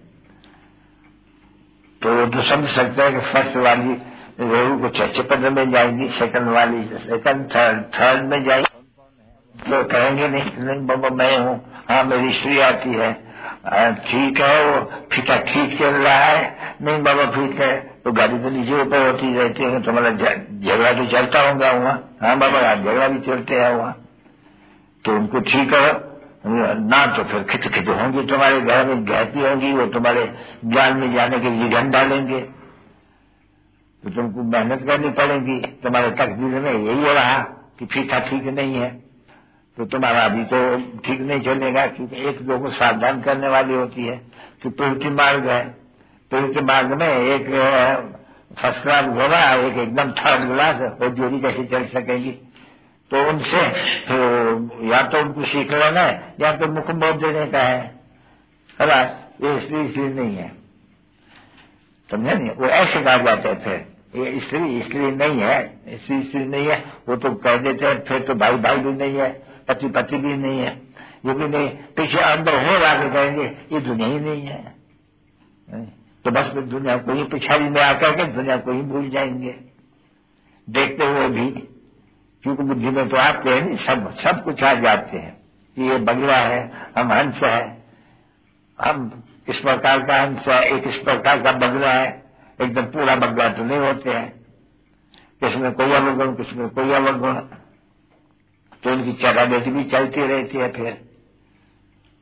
तो वो तो समझ सकते हैं कि फर्स्ट वाली जरूर कुछ अच्छे पद में जाएगी, सेकंड वाली सेकंड थर्ड थर्ड में जाएगी। तो कहेंगे नहीं, नहीं बाबा मैं हूँ, हाँ मेरी स्त्री आती है, ठीक है वो फीता ठीक चल रहा है, नहीं बाबा ठीक है, तो गाड़ी तो नीचे ऊपर होती रहती है, तुम्हारा झगड़ा तो चलता होगा वहाँ, हाँ बाबा झगड़ा भी चलते हैं वहाँ। तो उनको ठीक है ना, तो फिर खिच खिच होंगी तुम्हारे घर में, गहती होंगी, वो तुम्हारे ज्ञान में जाने के लिए घन डालेंगे। तो तुमको मेहनत करनी पड़ेगी। तुम्हारे तकदीर में यही हो रहा कि फीता ठीक नहीं है, तो तुम्हारा अभी तो ठीक नहीं चलेगा, क्योंकि एक दो को सावधान करने वाली होती है कि प्रवृत्ति मार्ग है। प्रवृत्ति मार्ग में एक फर्स्ट क्लास घोड़ा, एक एकदम थर्ड क्लास, वो जोड़ी कैसे चल सकेगी? तो उनसे तो या तो उनको सीख लेना है या तो मुख बोध देने का है। खलास ये स्त्री स्त्री नहीं है, समझे नहीं? वो ऐसे कहा जाता है फिर ये स्त्री स्त्री नहीं है, स्त्री स्त्री नहीं है, वो तो कह देते हैं फिर तो भाई भाई भी नहीं है, पति पति भी नहीं है, ये भी नहीं। पीछे अंदर हो रहा के कहेंगे ये दुनिया ही नहीं है। तो बस दुनिया को ही पिछाड़ी में आकर के दुनिया को ही भूल जाएंगे देखते हुए भी, क्योंकि बुद्धि में तो आते हैं नहीं, सब सब कुछ आ जाते हैं कि ये बगला है, हम हंस है, हम इस प्रकार का हंस है, एक इस प्रकार का बगला है। एकदम पूरा बगला तो नहीं होते हैं, किसमें कोई अवगुण किसमें कोई अवगुण। तो उनकी चराबेटी भी चलती रहती है फिर।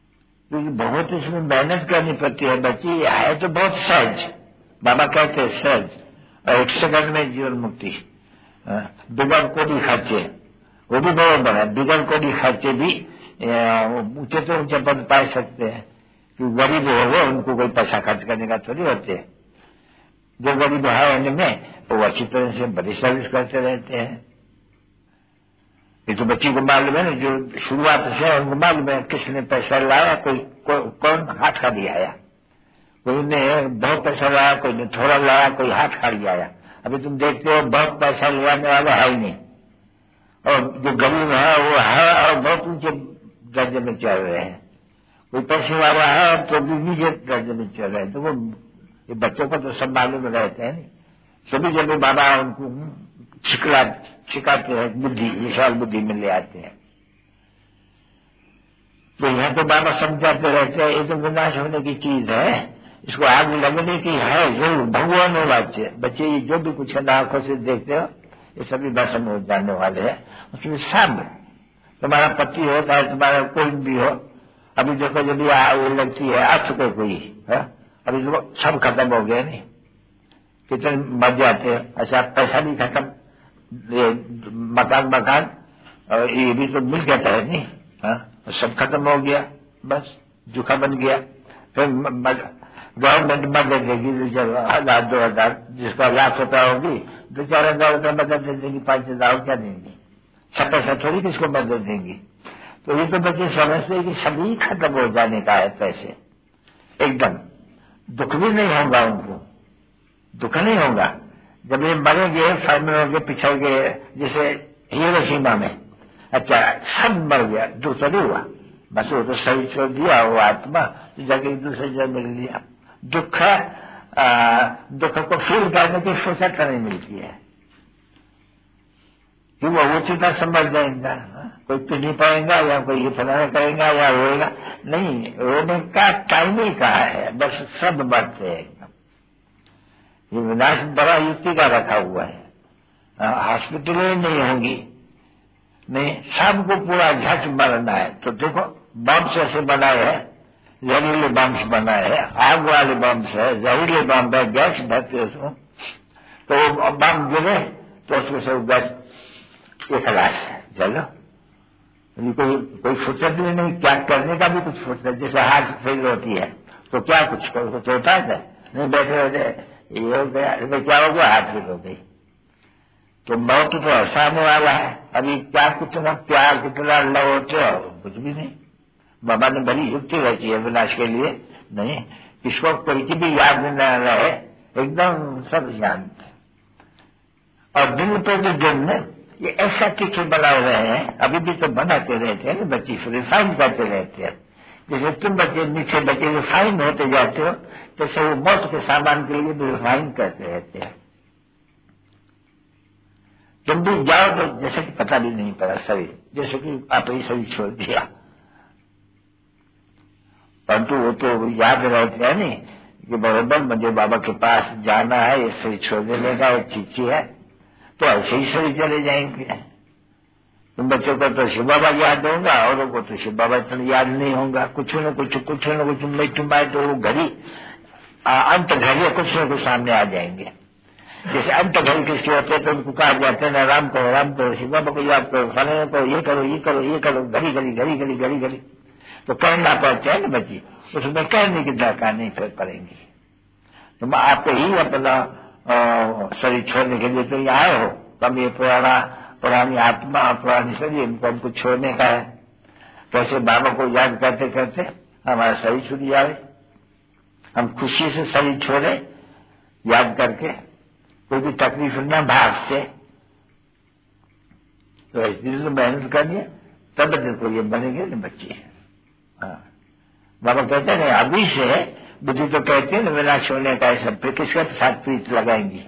क्योंकि बहुत इसमें मेहनत करनी पड़ती है। बच्ची है तो बहुत सहज, बाबा कहते हैं सहज, और एक सेकंड में जीवन मुक्ति, बिगड़ कोई खर्चे, वो भी बहुत बड़ा, बिगड़ कोई खर्चे भी ऊंचे तो ऊंचे पद पा सकते हैं। क्योंकि गरीब हो गए उनको कोई पैसा खर्च करने का थोड़ी होते हैं। जो गरीब है उनमें वो अच्छी तरह से बड़ी सर्विस करते रहते हैं। ये तो बच्ची को मालूम है ना, जो शुरुआत से उनको मालूम है किसने पैसा लाया, कोई को, कौन हाथ खाली आया, कोई ने बहुत पैसा लाया, कोई ने थोड़ा लाया, कोई हाथ खाली आया। अभी तुम देखते हो बहुत पैसा ले आने वाला है ही नहीं, और जो गरीब है वो है और बहुत ऊंचे दर्जे में चल रहे हैं। कोई पैसे वाला है तो भी नीचे दर्जे में चल रहे हैं। तो वो ये बच्चों को तो सब मालूम रहते हैं नहीं, सभी जगह बाबा उनको छिकला छिकाते हैं, बुद्धि विशाल बुद्धि में ले आते हैं। तो यहाँ तो बाबा समझाते रहते हैं ये तो विनाश होने की चीज है, इसको आग लगने की है जरूर, भगवान हो बच्चे बच्चे ये जो भी कुछ है आंखों से देखते हो ये सभी भस्म हो जाने वाले हैं। उसमें सब तुम्हारा पति हो चाहे तुम्हारा कोई भी हो, अभी देखो जब ये लगती है अर्थ को कोई है, अभी तो सब खत्म हो गया नहीं, कितने मर जाते हैं। अच्छा पैसा भी खत्म, ये मकान मकान और ये भी तो मिल जाता है नहीं, हाँ सब खत्म हो गया, बस जुखा बन गया। फिर गवर्नमेंट मदद देगी हजार दो हजार, जिसका लाख रुपया होगी दो चार हजार रुपया मदद दे देगी, पांच हजार क्या देंगे, सब पैसा थोड़ी किसको मदद देंगी। तो ये तो बच्चे समझते हैं कि सभी खत्म हो जाने का है पैसे, एकदम दुख भी नहीं होगा उनको, दुख नहीं होगा। जब ये मरेंगे फर्म होंगे पिछड़ गए, जैसे हिरोशिमा में, अच्छा सब मर गया, दुख तो नहीं हुआ, बस वो तो शरीर छोड़ दिया, वो आत्मा तो जाके एक दूसरे जगह मिल लिया। दुख दुख को फील करने की फुर्सत नहीं मिलती है, कि वो उचिता समझ जाएगा, कोई पीढ़ी पाएगा या कोई ये फलाना करेगा या रोएगा नहीं, रोने का टाइम ही कहा है, बस सब मरते हैं। ये विनाश बड़ा युक्ति का रखा हुआ है, हॉस्पिटलें नहीं होंगी, नहीं सबको पूरा झट मरना है। तो देखो बम्स ऐसे बनाए हैं, जहरीले बम्स बनाए हैं, आग वाले बम्स है, जहरीले बम है, गैस भरते उसमें, तो बम गिरे तो उसमें से गैस एक खलास है, चलो कोई कोई फुर्सत भी नहीं, क्या करने का भी कुछ फुर्सत। जैसे हार्ट फेल होती है तो क्या कुछ करो, कुछ होता है नहीं, बैठे रहते ये हो गया, क्या हो गया, हार्ट फेल हो गई। तो मौत तो ऐसा आने वाला है, अभी क्या कितना प्यार कितना लव होते हो, कुछ भी नहीं। बाबा ने बड़ी युक्ति रखी है विनाश के लिए, नहीं किसको कोई की भी याद नहीं रहे, एकदम सब शांत। और दिन प्रतिदिन ये ऐसा तिथि बना रहे हैं, अभी भी तो बनाते रहते हैं, बच्चे रिफाइन करते रहते हैं। जैसे तुम बच्चे नीचे बच्चे रिफाइन होते जाते हो, जैसे वो मौत के सामान के लिए भी रिफाइन करते रहते हैं। तुम भी जाओ तो जैसे कि पता भी नहीं पड़ा शरीर, जैसे कि आप ही शरीर छोड़ दिया, परंतु वो तो याद रहते हैं नहीं कि बराबर मुझे बाबा के पास जाना है, ये शरीर छोड़ देने का एक चीची है, तो ऐसे ही शरीर चले जाएंगे। तुम बच्चों को तो शिव बाबा याद होगा, औरों को तो शिव बाबा इतना याद नहीं होगा, कुछ न कुछ कुछ न कुछ मिट माए तो वो घड़ी अंत घड़ी कुछ न कुछ सामने आ जाएंगे। जैसे अंत घड़ी किसके होते हैं तो उनको कहा जाते हैं ना, राम करो राम करो, शिव बाबा को याद करो, फलाने को ये करो ये करो ये करो, घड़ी घड़ी घड़ी घड़ी घड़ी घड़ी तो कहना पड़ता है ना बच्ची, उसमें कहने की दरकार नहीं फिर पड़ेंगी। तुम आप ही अपना शरीर छोड़ने के लिए तो यहाँ आए हो, तब ये पुराना पुरानी आत्मा पुरानी शरीर इनको हमको छोड़ने का है। कैसे बाबा को याद करते करते हमारा शरीर छूट जाए, हम खुशी से शरीर छोड़े याद करके, कोई भी तकलीफ न भाग से, तो इसलिए तो मेहनत करनी है, तब देखो ये बनेंगे न बच्चे। हाँ बाबा कहते हैं अभी से बुद्धि तो कहते हैं ना विनाश होने का, ऐसा फिर किसके साथ प्रीत लगाएंगी।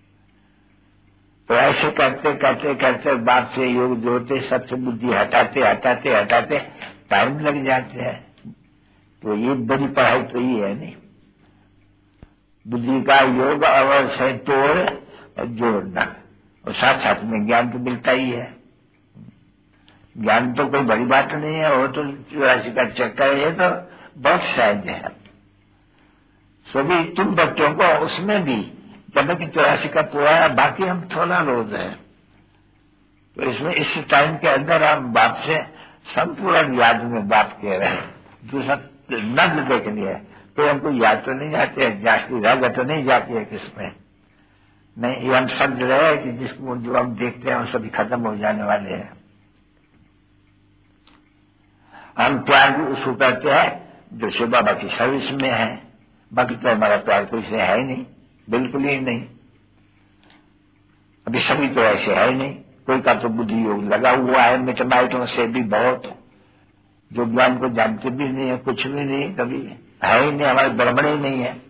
तो ऐसे करते करते करते बाप से योग जोड़ते सबसे बुद्धि हटाते हटाते हटाते टाइम लग जाते हैं। तो ये बड़ी पढ़ाई तो ये है नहीं, बुद्धि का योग और से तोड़ और जोड़ना, और साथ साथ में ज्ञान तो मिलता ही है। ज्ञान तो कोई बड़ी बात नहीं है, वो तो चौरासी का चक्कर है, तो बहुत सहज है। सभी तुम बच्चों को उसमें भी जबकि चौरासी का पूरा है, बाकी हम थोड़ा रोज है, तो इसमें इस टाइम के अंदर हम बाप से संपूर्ण याद में बात कह रहे हैं। दूसरा नग्न देखनी है तो हमको याद तो नहीं जाती है, जाती रग तो नहीं जाती है किसमें नहीं। ये हम समझ रहे हैं कि जिसको जो हम देखते हैं वो सभी खत्म हो जाने वाले हैं। हम प्यार भी उसको करते हैं जो शिव बाबा की सर्विस में है, बाकी तो हमारा प्यार कोई से है ही नहीं, बिल्कुल ही नहीं। अभी सभी तो ऐसे है ही नहीं। कोई का तो बुद्धि योग लगा हुआ है मिटमाइटों से भी बहुत, जो ज्ञान को जानते भी नहीं है, कुछ भी नहीं, कभी है ही नहीं, हमारे ब्राह्मण ही नहीं है।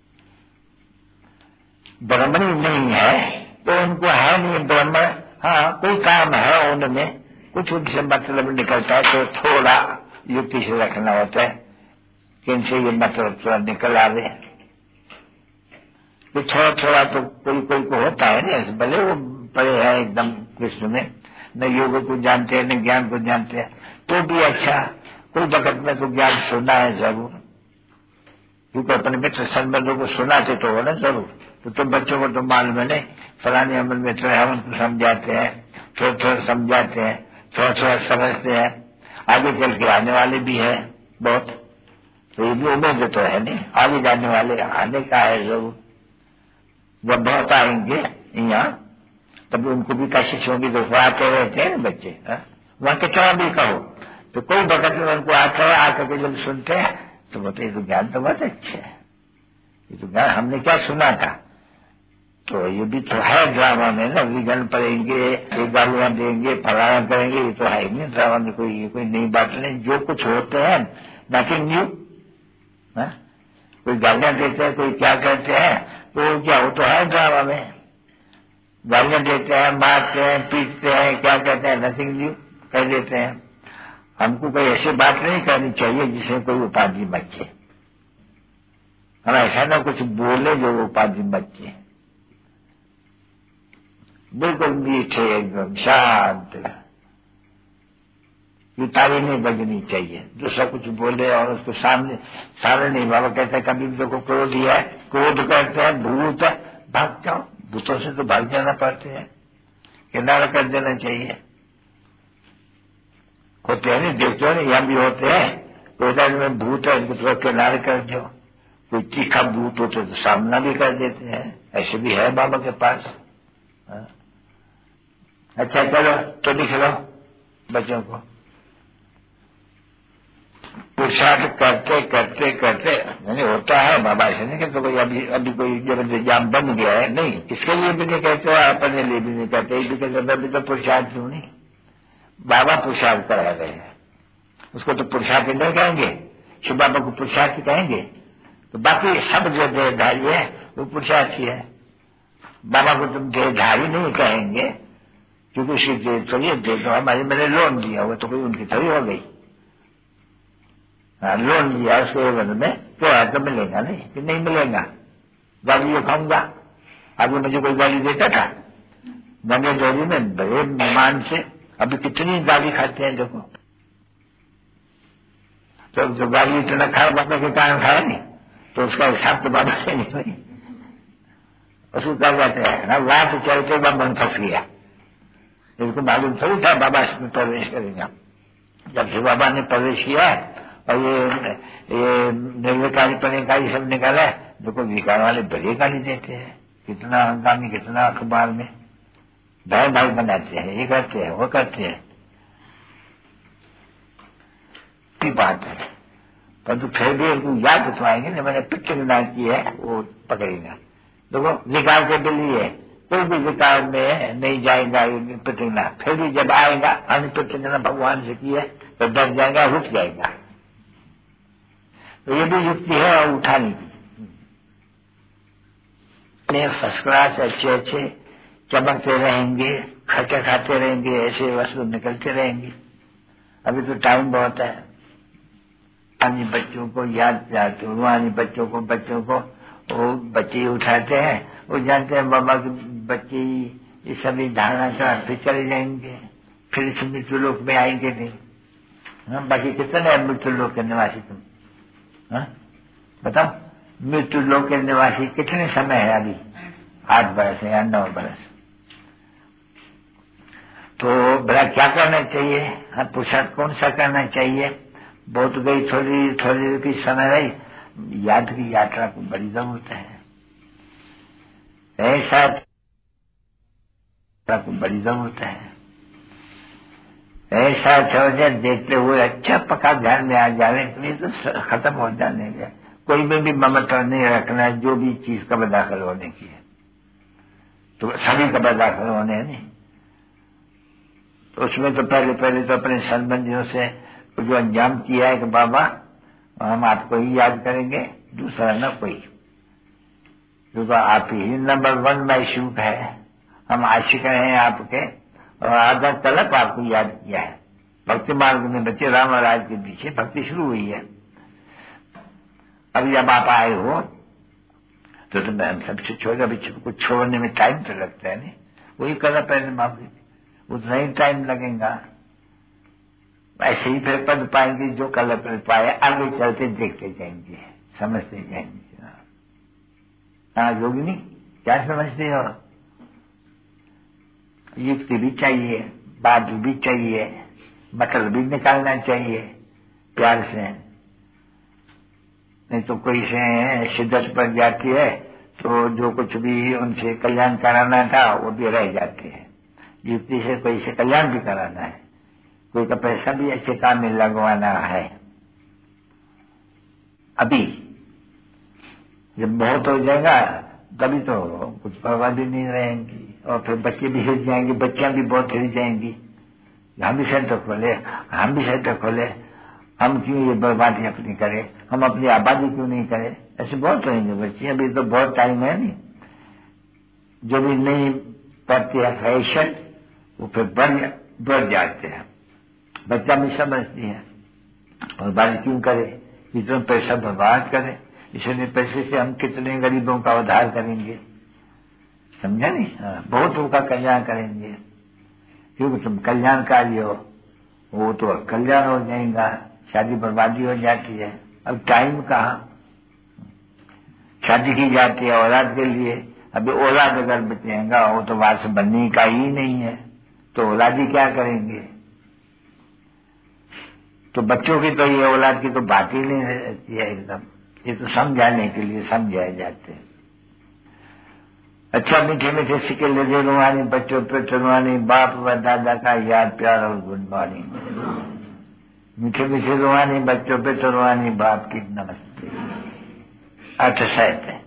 ब्राह्मण ही नहीं है तो उनको है नहीं ब्राह्मण। हाँ, कोई काम है उनमें, कुछ उनसे मतलब निकलता है तो थोड़ा युक्ति से रखना होता है कि इनसे ये मतलब थोड़ा निकल आवे। तो थोड़ा थोड़ा तो कोई कोई को होता है ना, भले वो पड़े हैं एकदम कृष्ण में, न योग को जानते हैं न ज्ञान को जानते हैं, तो भी अच्छा कोई वक्त में तो ज्ञान सुना है जरूर, क्योंकि अपने मित्र संबंधों को सुनाते तो हो ना जरूर। तो तुम बच्चों को तो मालूम है नहीं, फलाने अमल में तो हम उनको समझाते हैं, थोड़ा थोड़ा समझाते हैं, थोड़ा थोड़ा समझते हैं, आगे चल के आने वाले भी है बहुत, तो ये भी उम्मीद तो है नहीं, आगे जाने वाले आने का है जरूर। जब बहुत आएंगे यहाँ तब उनको भी कशिश होगी, तो आते रहते हैं ना बच्चे, वहां कितना भी कहो तो कोई वक्त में उनको आता है, आकर के जब सुनते हैं तो बोलते ये तो ज्ञान तो बहुत अच्छे है, ये तो ज्ञान हमने क्या सुना था। तो ये भी तो है ड्रामा में ना, विघन पड़ेंगे, एक गालियां देंगे, फलाना करेंगे, ये तो है ही नहीं ड्रामा में, कोई ये कोई नई बात नहीं। जो कुछ होते हैं नथिंग न्यू, कोई गालियां देते हैं, कोई क्या करते हैं, तो क्या हो तो है ड्रामा में, गालियां देते हैं, मारते हैं, पीटते हैं, क्या कहते हैं, नथिंग न्यू कह देते हैं। हमको कोई ऐसी बात नहीं करनी चाहिए जिसमें कोई उपाधि बचे, हम ऐसा ना कुछ बोले जो उपाधि बचे, बिल्कुल मीठे एकदम शांत, ये ताली नहीं बजनी चाहिए। दूसरा कुछ बोले और उसको सामने सामने नहीं, बाबा कहते हैं कभी भी को क्रोध ही है, क्रोध करते हैं भूत भाग जाओ, भूतों से तो भाग जाना पड़ते हैं, किनारा कर देना चाहिए। होते हैं नहीं, देखते हो नहीं, यहाँ भी होते हैं, कोई में भूत है उनको थोड़ा किनारे कर दो, कोई तीखा भूत होते तो सामना भी कर देते हैं, ऐसे भी है बाबा के पास। हाँ। अच्छा चलो तो लिख लो बच्चों को, पुरुषार्थ करते करते करते नहीं होता है बाबा, ऐसे नहीं कहते कोई अभी अभी कोई जब एग्जाम बन गया है, नहीं, इसके लिए भी नहीं कहते, अपने लिए भी नहीं कहते, ये भी कहते मैं भी तो पुरुषार्थ हूं नहीं, बाबा पुरुषार्थ करा रहे हैं, उसको तो पुरुषार्थ नहीं कहेंगे, शिव बाबा को पुरुषार्थ कहेंगे, तो बाकी सब जो देहधारी है वो पुरुषार्थी है। बाबा को तुम देहधारी नहीं कहेंगे क्योंकि उसकी देह थोड़ी दे तो हमारी मैंने लोन दिया हुआ तो कोई उनकी थोड़ी हो गई। हाँ, लोन लिया उसके बदले में तो है तो मिलेगा नहीं कि नहीं मिलेगा, गाली ये खाऊंगा। आगे मुझे कोई गाली देता था गंगे डोरी में बड़े मान से, अभी कितनी गाली खाते हैं देखो, तो जो गाली इतना खा बाबा के कारण खाया नहीं तो उसका हिसाब तो बाबा से नहीं हुई, उसको कहा जाता है ना वहां से चलते बाबा मन फंस गया, इसको मालूम थोड़ी था बाबा इसमें प्रवेश करेगा। जब से बाबा ने प्रवेश किया और ये ये निर्विकारी पने का ये सब निकाला, देखो विकार वाले बड़े गाली देते हैं, कितना हंगामी, कितना अखबार में भाई भाई बनाते हैं, ये करते हैं वो करते हैं, की बात है। परंतु फिर भी उनको याद तो आएंगे ना, मैंने पिक्चर ना की है वो पकड़ेगा। देखो विकार के लिए कोई भी विकार में नहीं जाएगा प्रतिज्ञा, फिर भी जब आएगा हमने प्रतिज्ञा भगवान से की है तो डर जाएगा, रुक जाएगा। तो ये भी युक्ति है और उठाने की, फर्स्ट क्लास अच्छे अच्छे चमकते रहेंगे, खर्चा खाते रहेंगे, ऐसे वस्तु निकलते रहेंगे। अभी तो टाइम बहुत है, अन्य बच्चों को याद दिलाते हो, रूहानी बच्चों को बच्चों को वो बच्चे उठाते हैं, वो जानते हैं बाबा के बच्चे ये सभी धारणा का फिर चले जाएंगे, फिर इस मृत्यु लोक में आएंगे नहीं। हाँ, बाकी कितने हैं मृत्यु लोक के निवासी तुम, हाँ? बताओ, मृत्यु लोक के निवासी कितने समय है अभी? आठ बरस है या नौ बरस। तो भला क्या करना चाहिए? हाँ, पुरुषार्थ कौन सा करना चाहिए? बहुत गई थोड़ी थोड़ी की समय रही, याद की यात्रा को बड़ी जरूरत है। ऐसा को बड़ी जरूरत है। ऐसा समझे देखते हुए अच्छा पका ध्यान में आ जाने के लिए तो खत्म हो जाने का। कोई में भी ममता नहीं रखना, जो भी चीज का बदाखल होने की है तो सभी का बदाखल होने है नहीं। तो उसमें तो पहले पहले तो अपने संबंधियों से जो अंजाम किया है कि बाबा हम आपको ही याद करेंगे, दूसरा न कोई, क्योंकि आप ही नंबर वन मैशूक है, हम आशिक हैं आपके, और आधा तलक आपको याद किया है। भक्ति मार्ग में बच्चे राम राज के पीछे भक्ति शुरू हुई है। अब जब आप आए हो तो तुम हम सबसे छोड़े, अभी कुछ छोड़ने में टाइम तो लगता है नहीं, वही कला पहले माफी उतना ही टाइम लगेगा। ऐसे ही फिर पद पाएंगे जो कल पर पाए, आगे चलते देखते जाएंगे, समझते जाएंगे। हाँ योगिनी, क्या समझते हो? युक्ति भी चाहिए, बात भी चाहिए, मतलब भी निकालना चाहिए प्यार से, नहीं तो कोई से शिद्दत पर जाती है तो जो कुछ भी उनसे कल्याण कराना था वो भी रह जाते हैं। युक्ति से कोई से कल्याण भी कराना है, कोई का पैसा भी अच्छे काम में लगवाना है। अभी जब बहुत हो जाएगा तभी तो कुछ परवाह भी नहीं रहेंगी, और फिर बच्चे भी हिल जाएंगे, बच्चियां भी बहुत हिल जाएंगी। हम भी सेंटर खोले, हम भी सेंटर खोले, हम क्यों ये बर्बादी अपनी करें, हम अपनी आबादी क्यों नहीं करें? ऐसे बहुत रहेंगे बच्चे। अभी तो बहुत टाइम है नहीं, जो भी नहीं पढ़ते है फैशन वो फिर बढ़ बढ़ जाते हैं। बच्चा भी समझती है और बात क्यों करे, इतना पैसा बर्बाद करे, इसलिए पैसे से हम कितने गरीबों का उद्धार करेंगे, समझा नहीं? हाँ, बहुतों का कल्याण करेंगे, क्योंकि तुम कल्याणकारी हो, वो तो कल्याण हो जाएगा, शादी बर्बादी हो जाती है। अब टाइम कहाँ, शादी की जाती है औलाद के लिए, अभी औलाद अगर बचेगा वो तो वास बनने का ही नहीं है, तो औलाद ही क्या करेंगे? तो बच्चों की तो ये औलाद की तो बात ही नहीं रहती है एकदम, ये तो समझाने के लिए समझाए जाते हैं। अच्छा मीठे मीठे सिक्के लगे रुहानी बच्चों पे रुहानी, बाप व दादा का याद प्यार और गुड मॉर्निंग। मीठे मीठे रुहानी बच्चों पे रुहानी, बाप की नमस्ते। अर्थ सहित है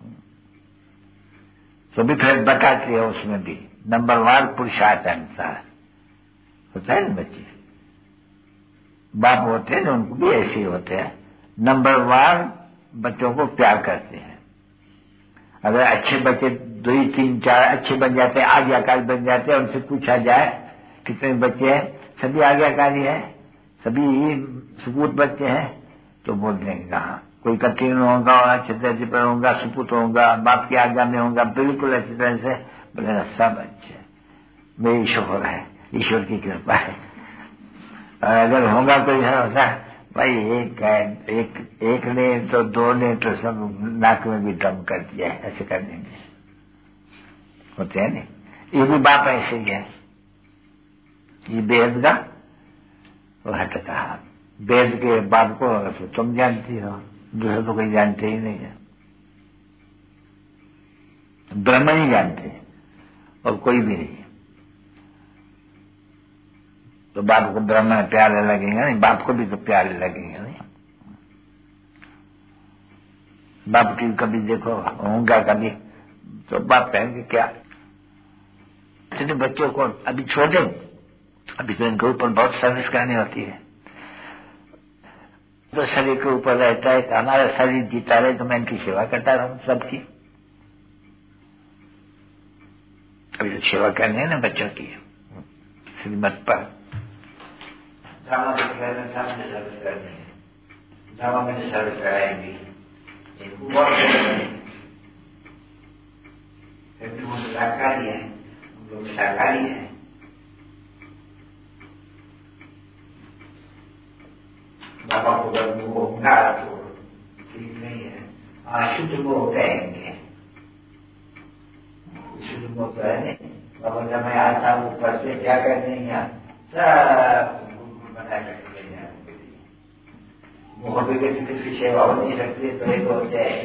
तो भी फिर बताते हैं उसमें भी नंबरवार पुरुषार्थ अनुसार होता है ना। बच्चे बाप होते हैं ना, उनको भी ऐसे ही होते हैं, नंबरवार बच्चों को प्यार करते हैं। अगर अच्छे बच्चे दो ही तीन चार अच्छे बन जाते हैं, आज्ञाकारी बन जाते हैं, उनसे पूछा जाए कितने बच्चे हैं, सभी आज्ञाकारी है, सभी सुपूत बच्चे हैं, तो बोल देंगे हाँ, कोई कठिन होगा और अच्छे तरह पर होगा, सुपूत होगा, बाप की आज्ञा में होगा, बिल्कुल अच्छी तरह से बोलेगा सब अच्छे, मेरी ईश्वर है, ईश्वर की कृपा है। और अगर होगा कोई ऐसा भाई एक एक एक ने तो दो ने तो सब नाक में भी दम कर दिया है, ऐसे कर देंगे, होते हैं नहीं। ये भी बाप ऐसे ही है, ये बेहद का वो हट कहा, वेद के बाप को तो तुम जानती हो, दूसरे तो कोई जानते ही नहीं है, ब्रह्म ही जानते हैं और कोई भी नहीं। तो बाप को ब्रह्म प्यारे लगेगा नहीं, बाप को भी तो प्यारे लगेगा नहीं। बाप की कभी देखो होगा कभी तो बाप कहेंगे क्या, इतने बच्चों को अभी छोड़े, अभी तो इनके ऊपर बहुत सर्विस करनी होती है, तो शरीर के ऊपर रहता है कि हमारा शरीर जीता रहे तो मैं इनकी सेवा करता रहूं सबकी। अभी तो सेवा करनी है ना बच्चों की, श्रीमत पर जामा में सामने सर्विस करनी है, जामा में सर्विस कराएंगी, इनको बहुत क्योंकि वो शाकाहारी है, हम लोग शाकाहारी है। बाबा को जब वो होगा तो अशुद्ध मोह कहेंगे। शुद्ध मोह तो है नहीं। बाबा जब मैं आता हूँ ऊपर से क्या करने यहाँ सब बना करके मोह भी किसी की सेवा हो नहीं सकती, तो एक होते हैं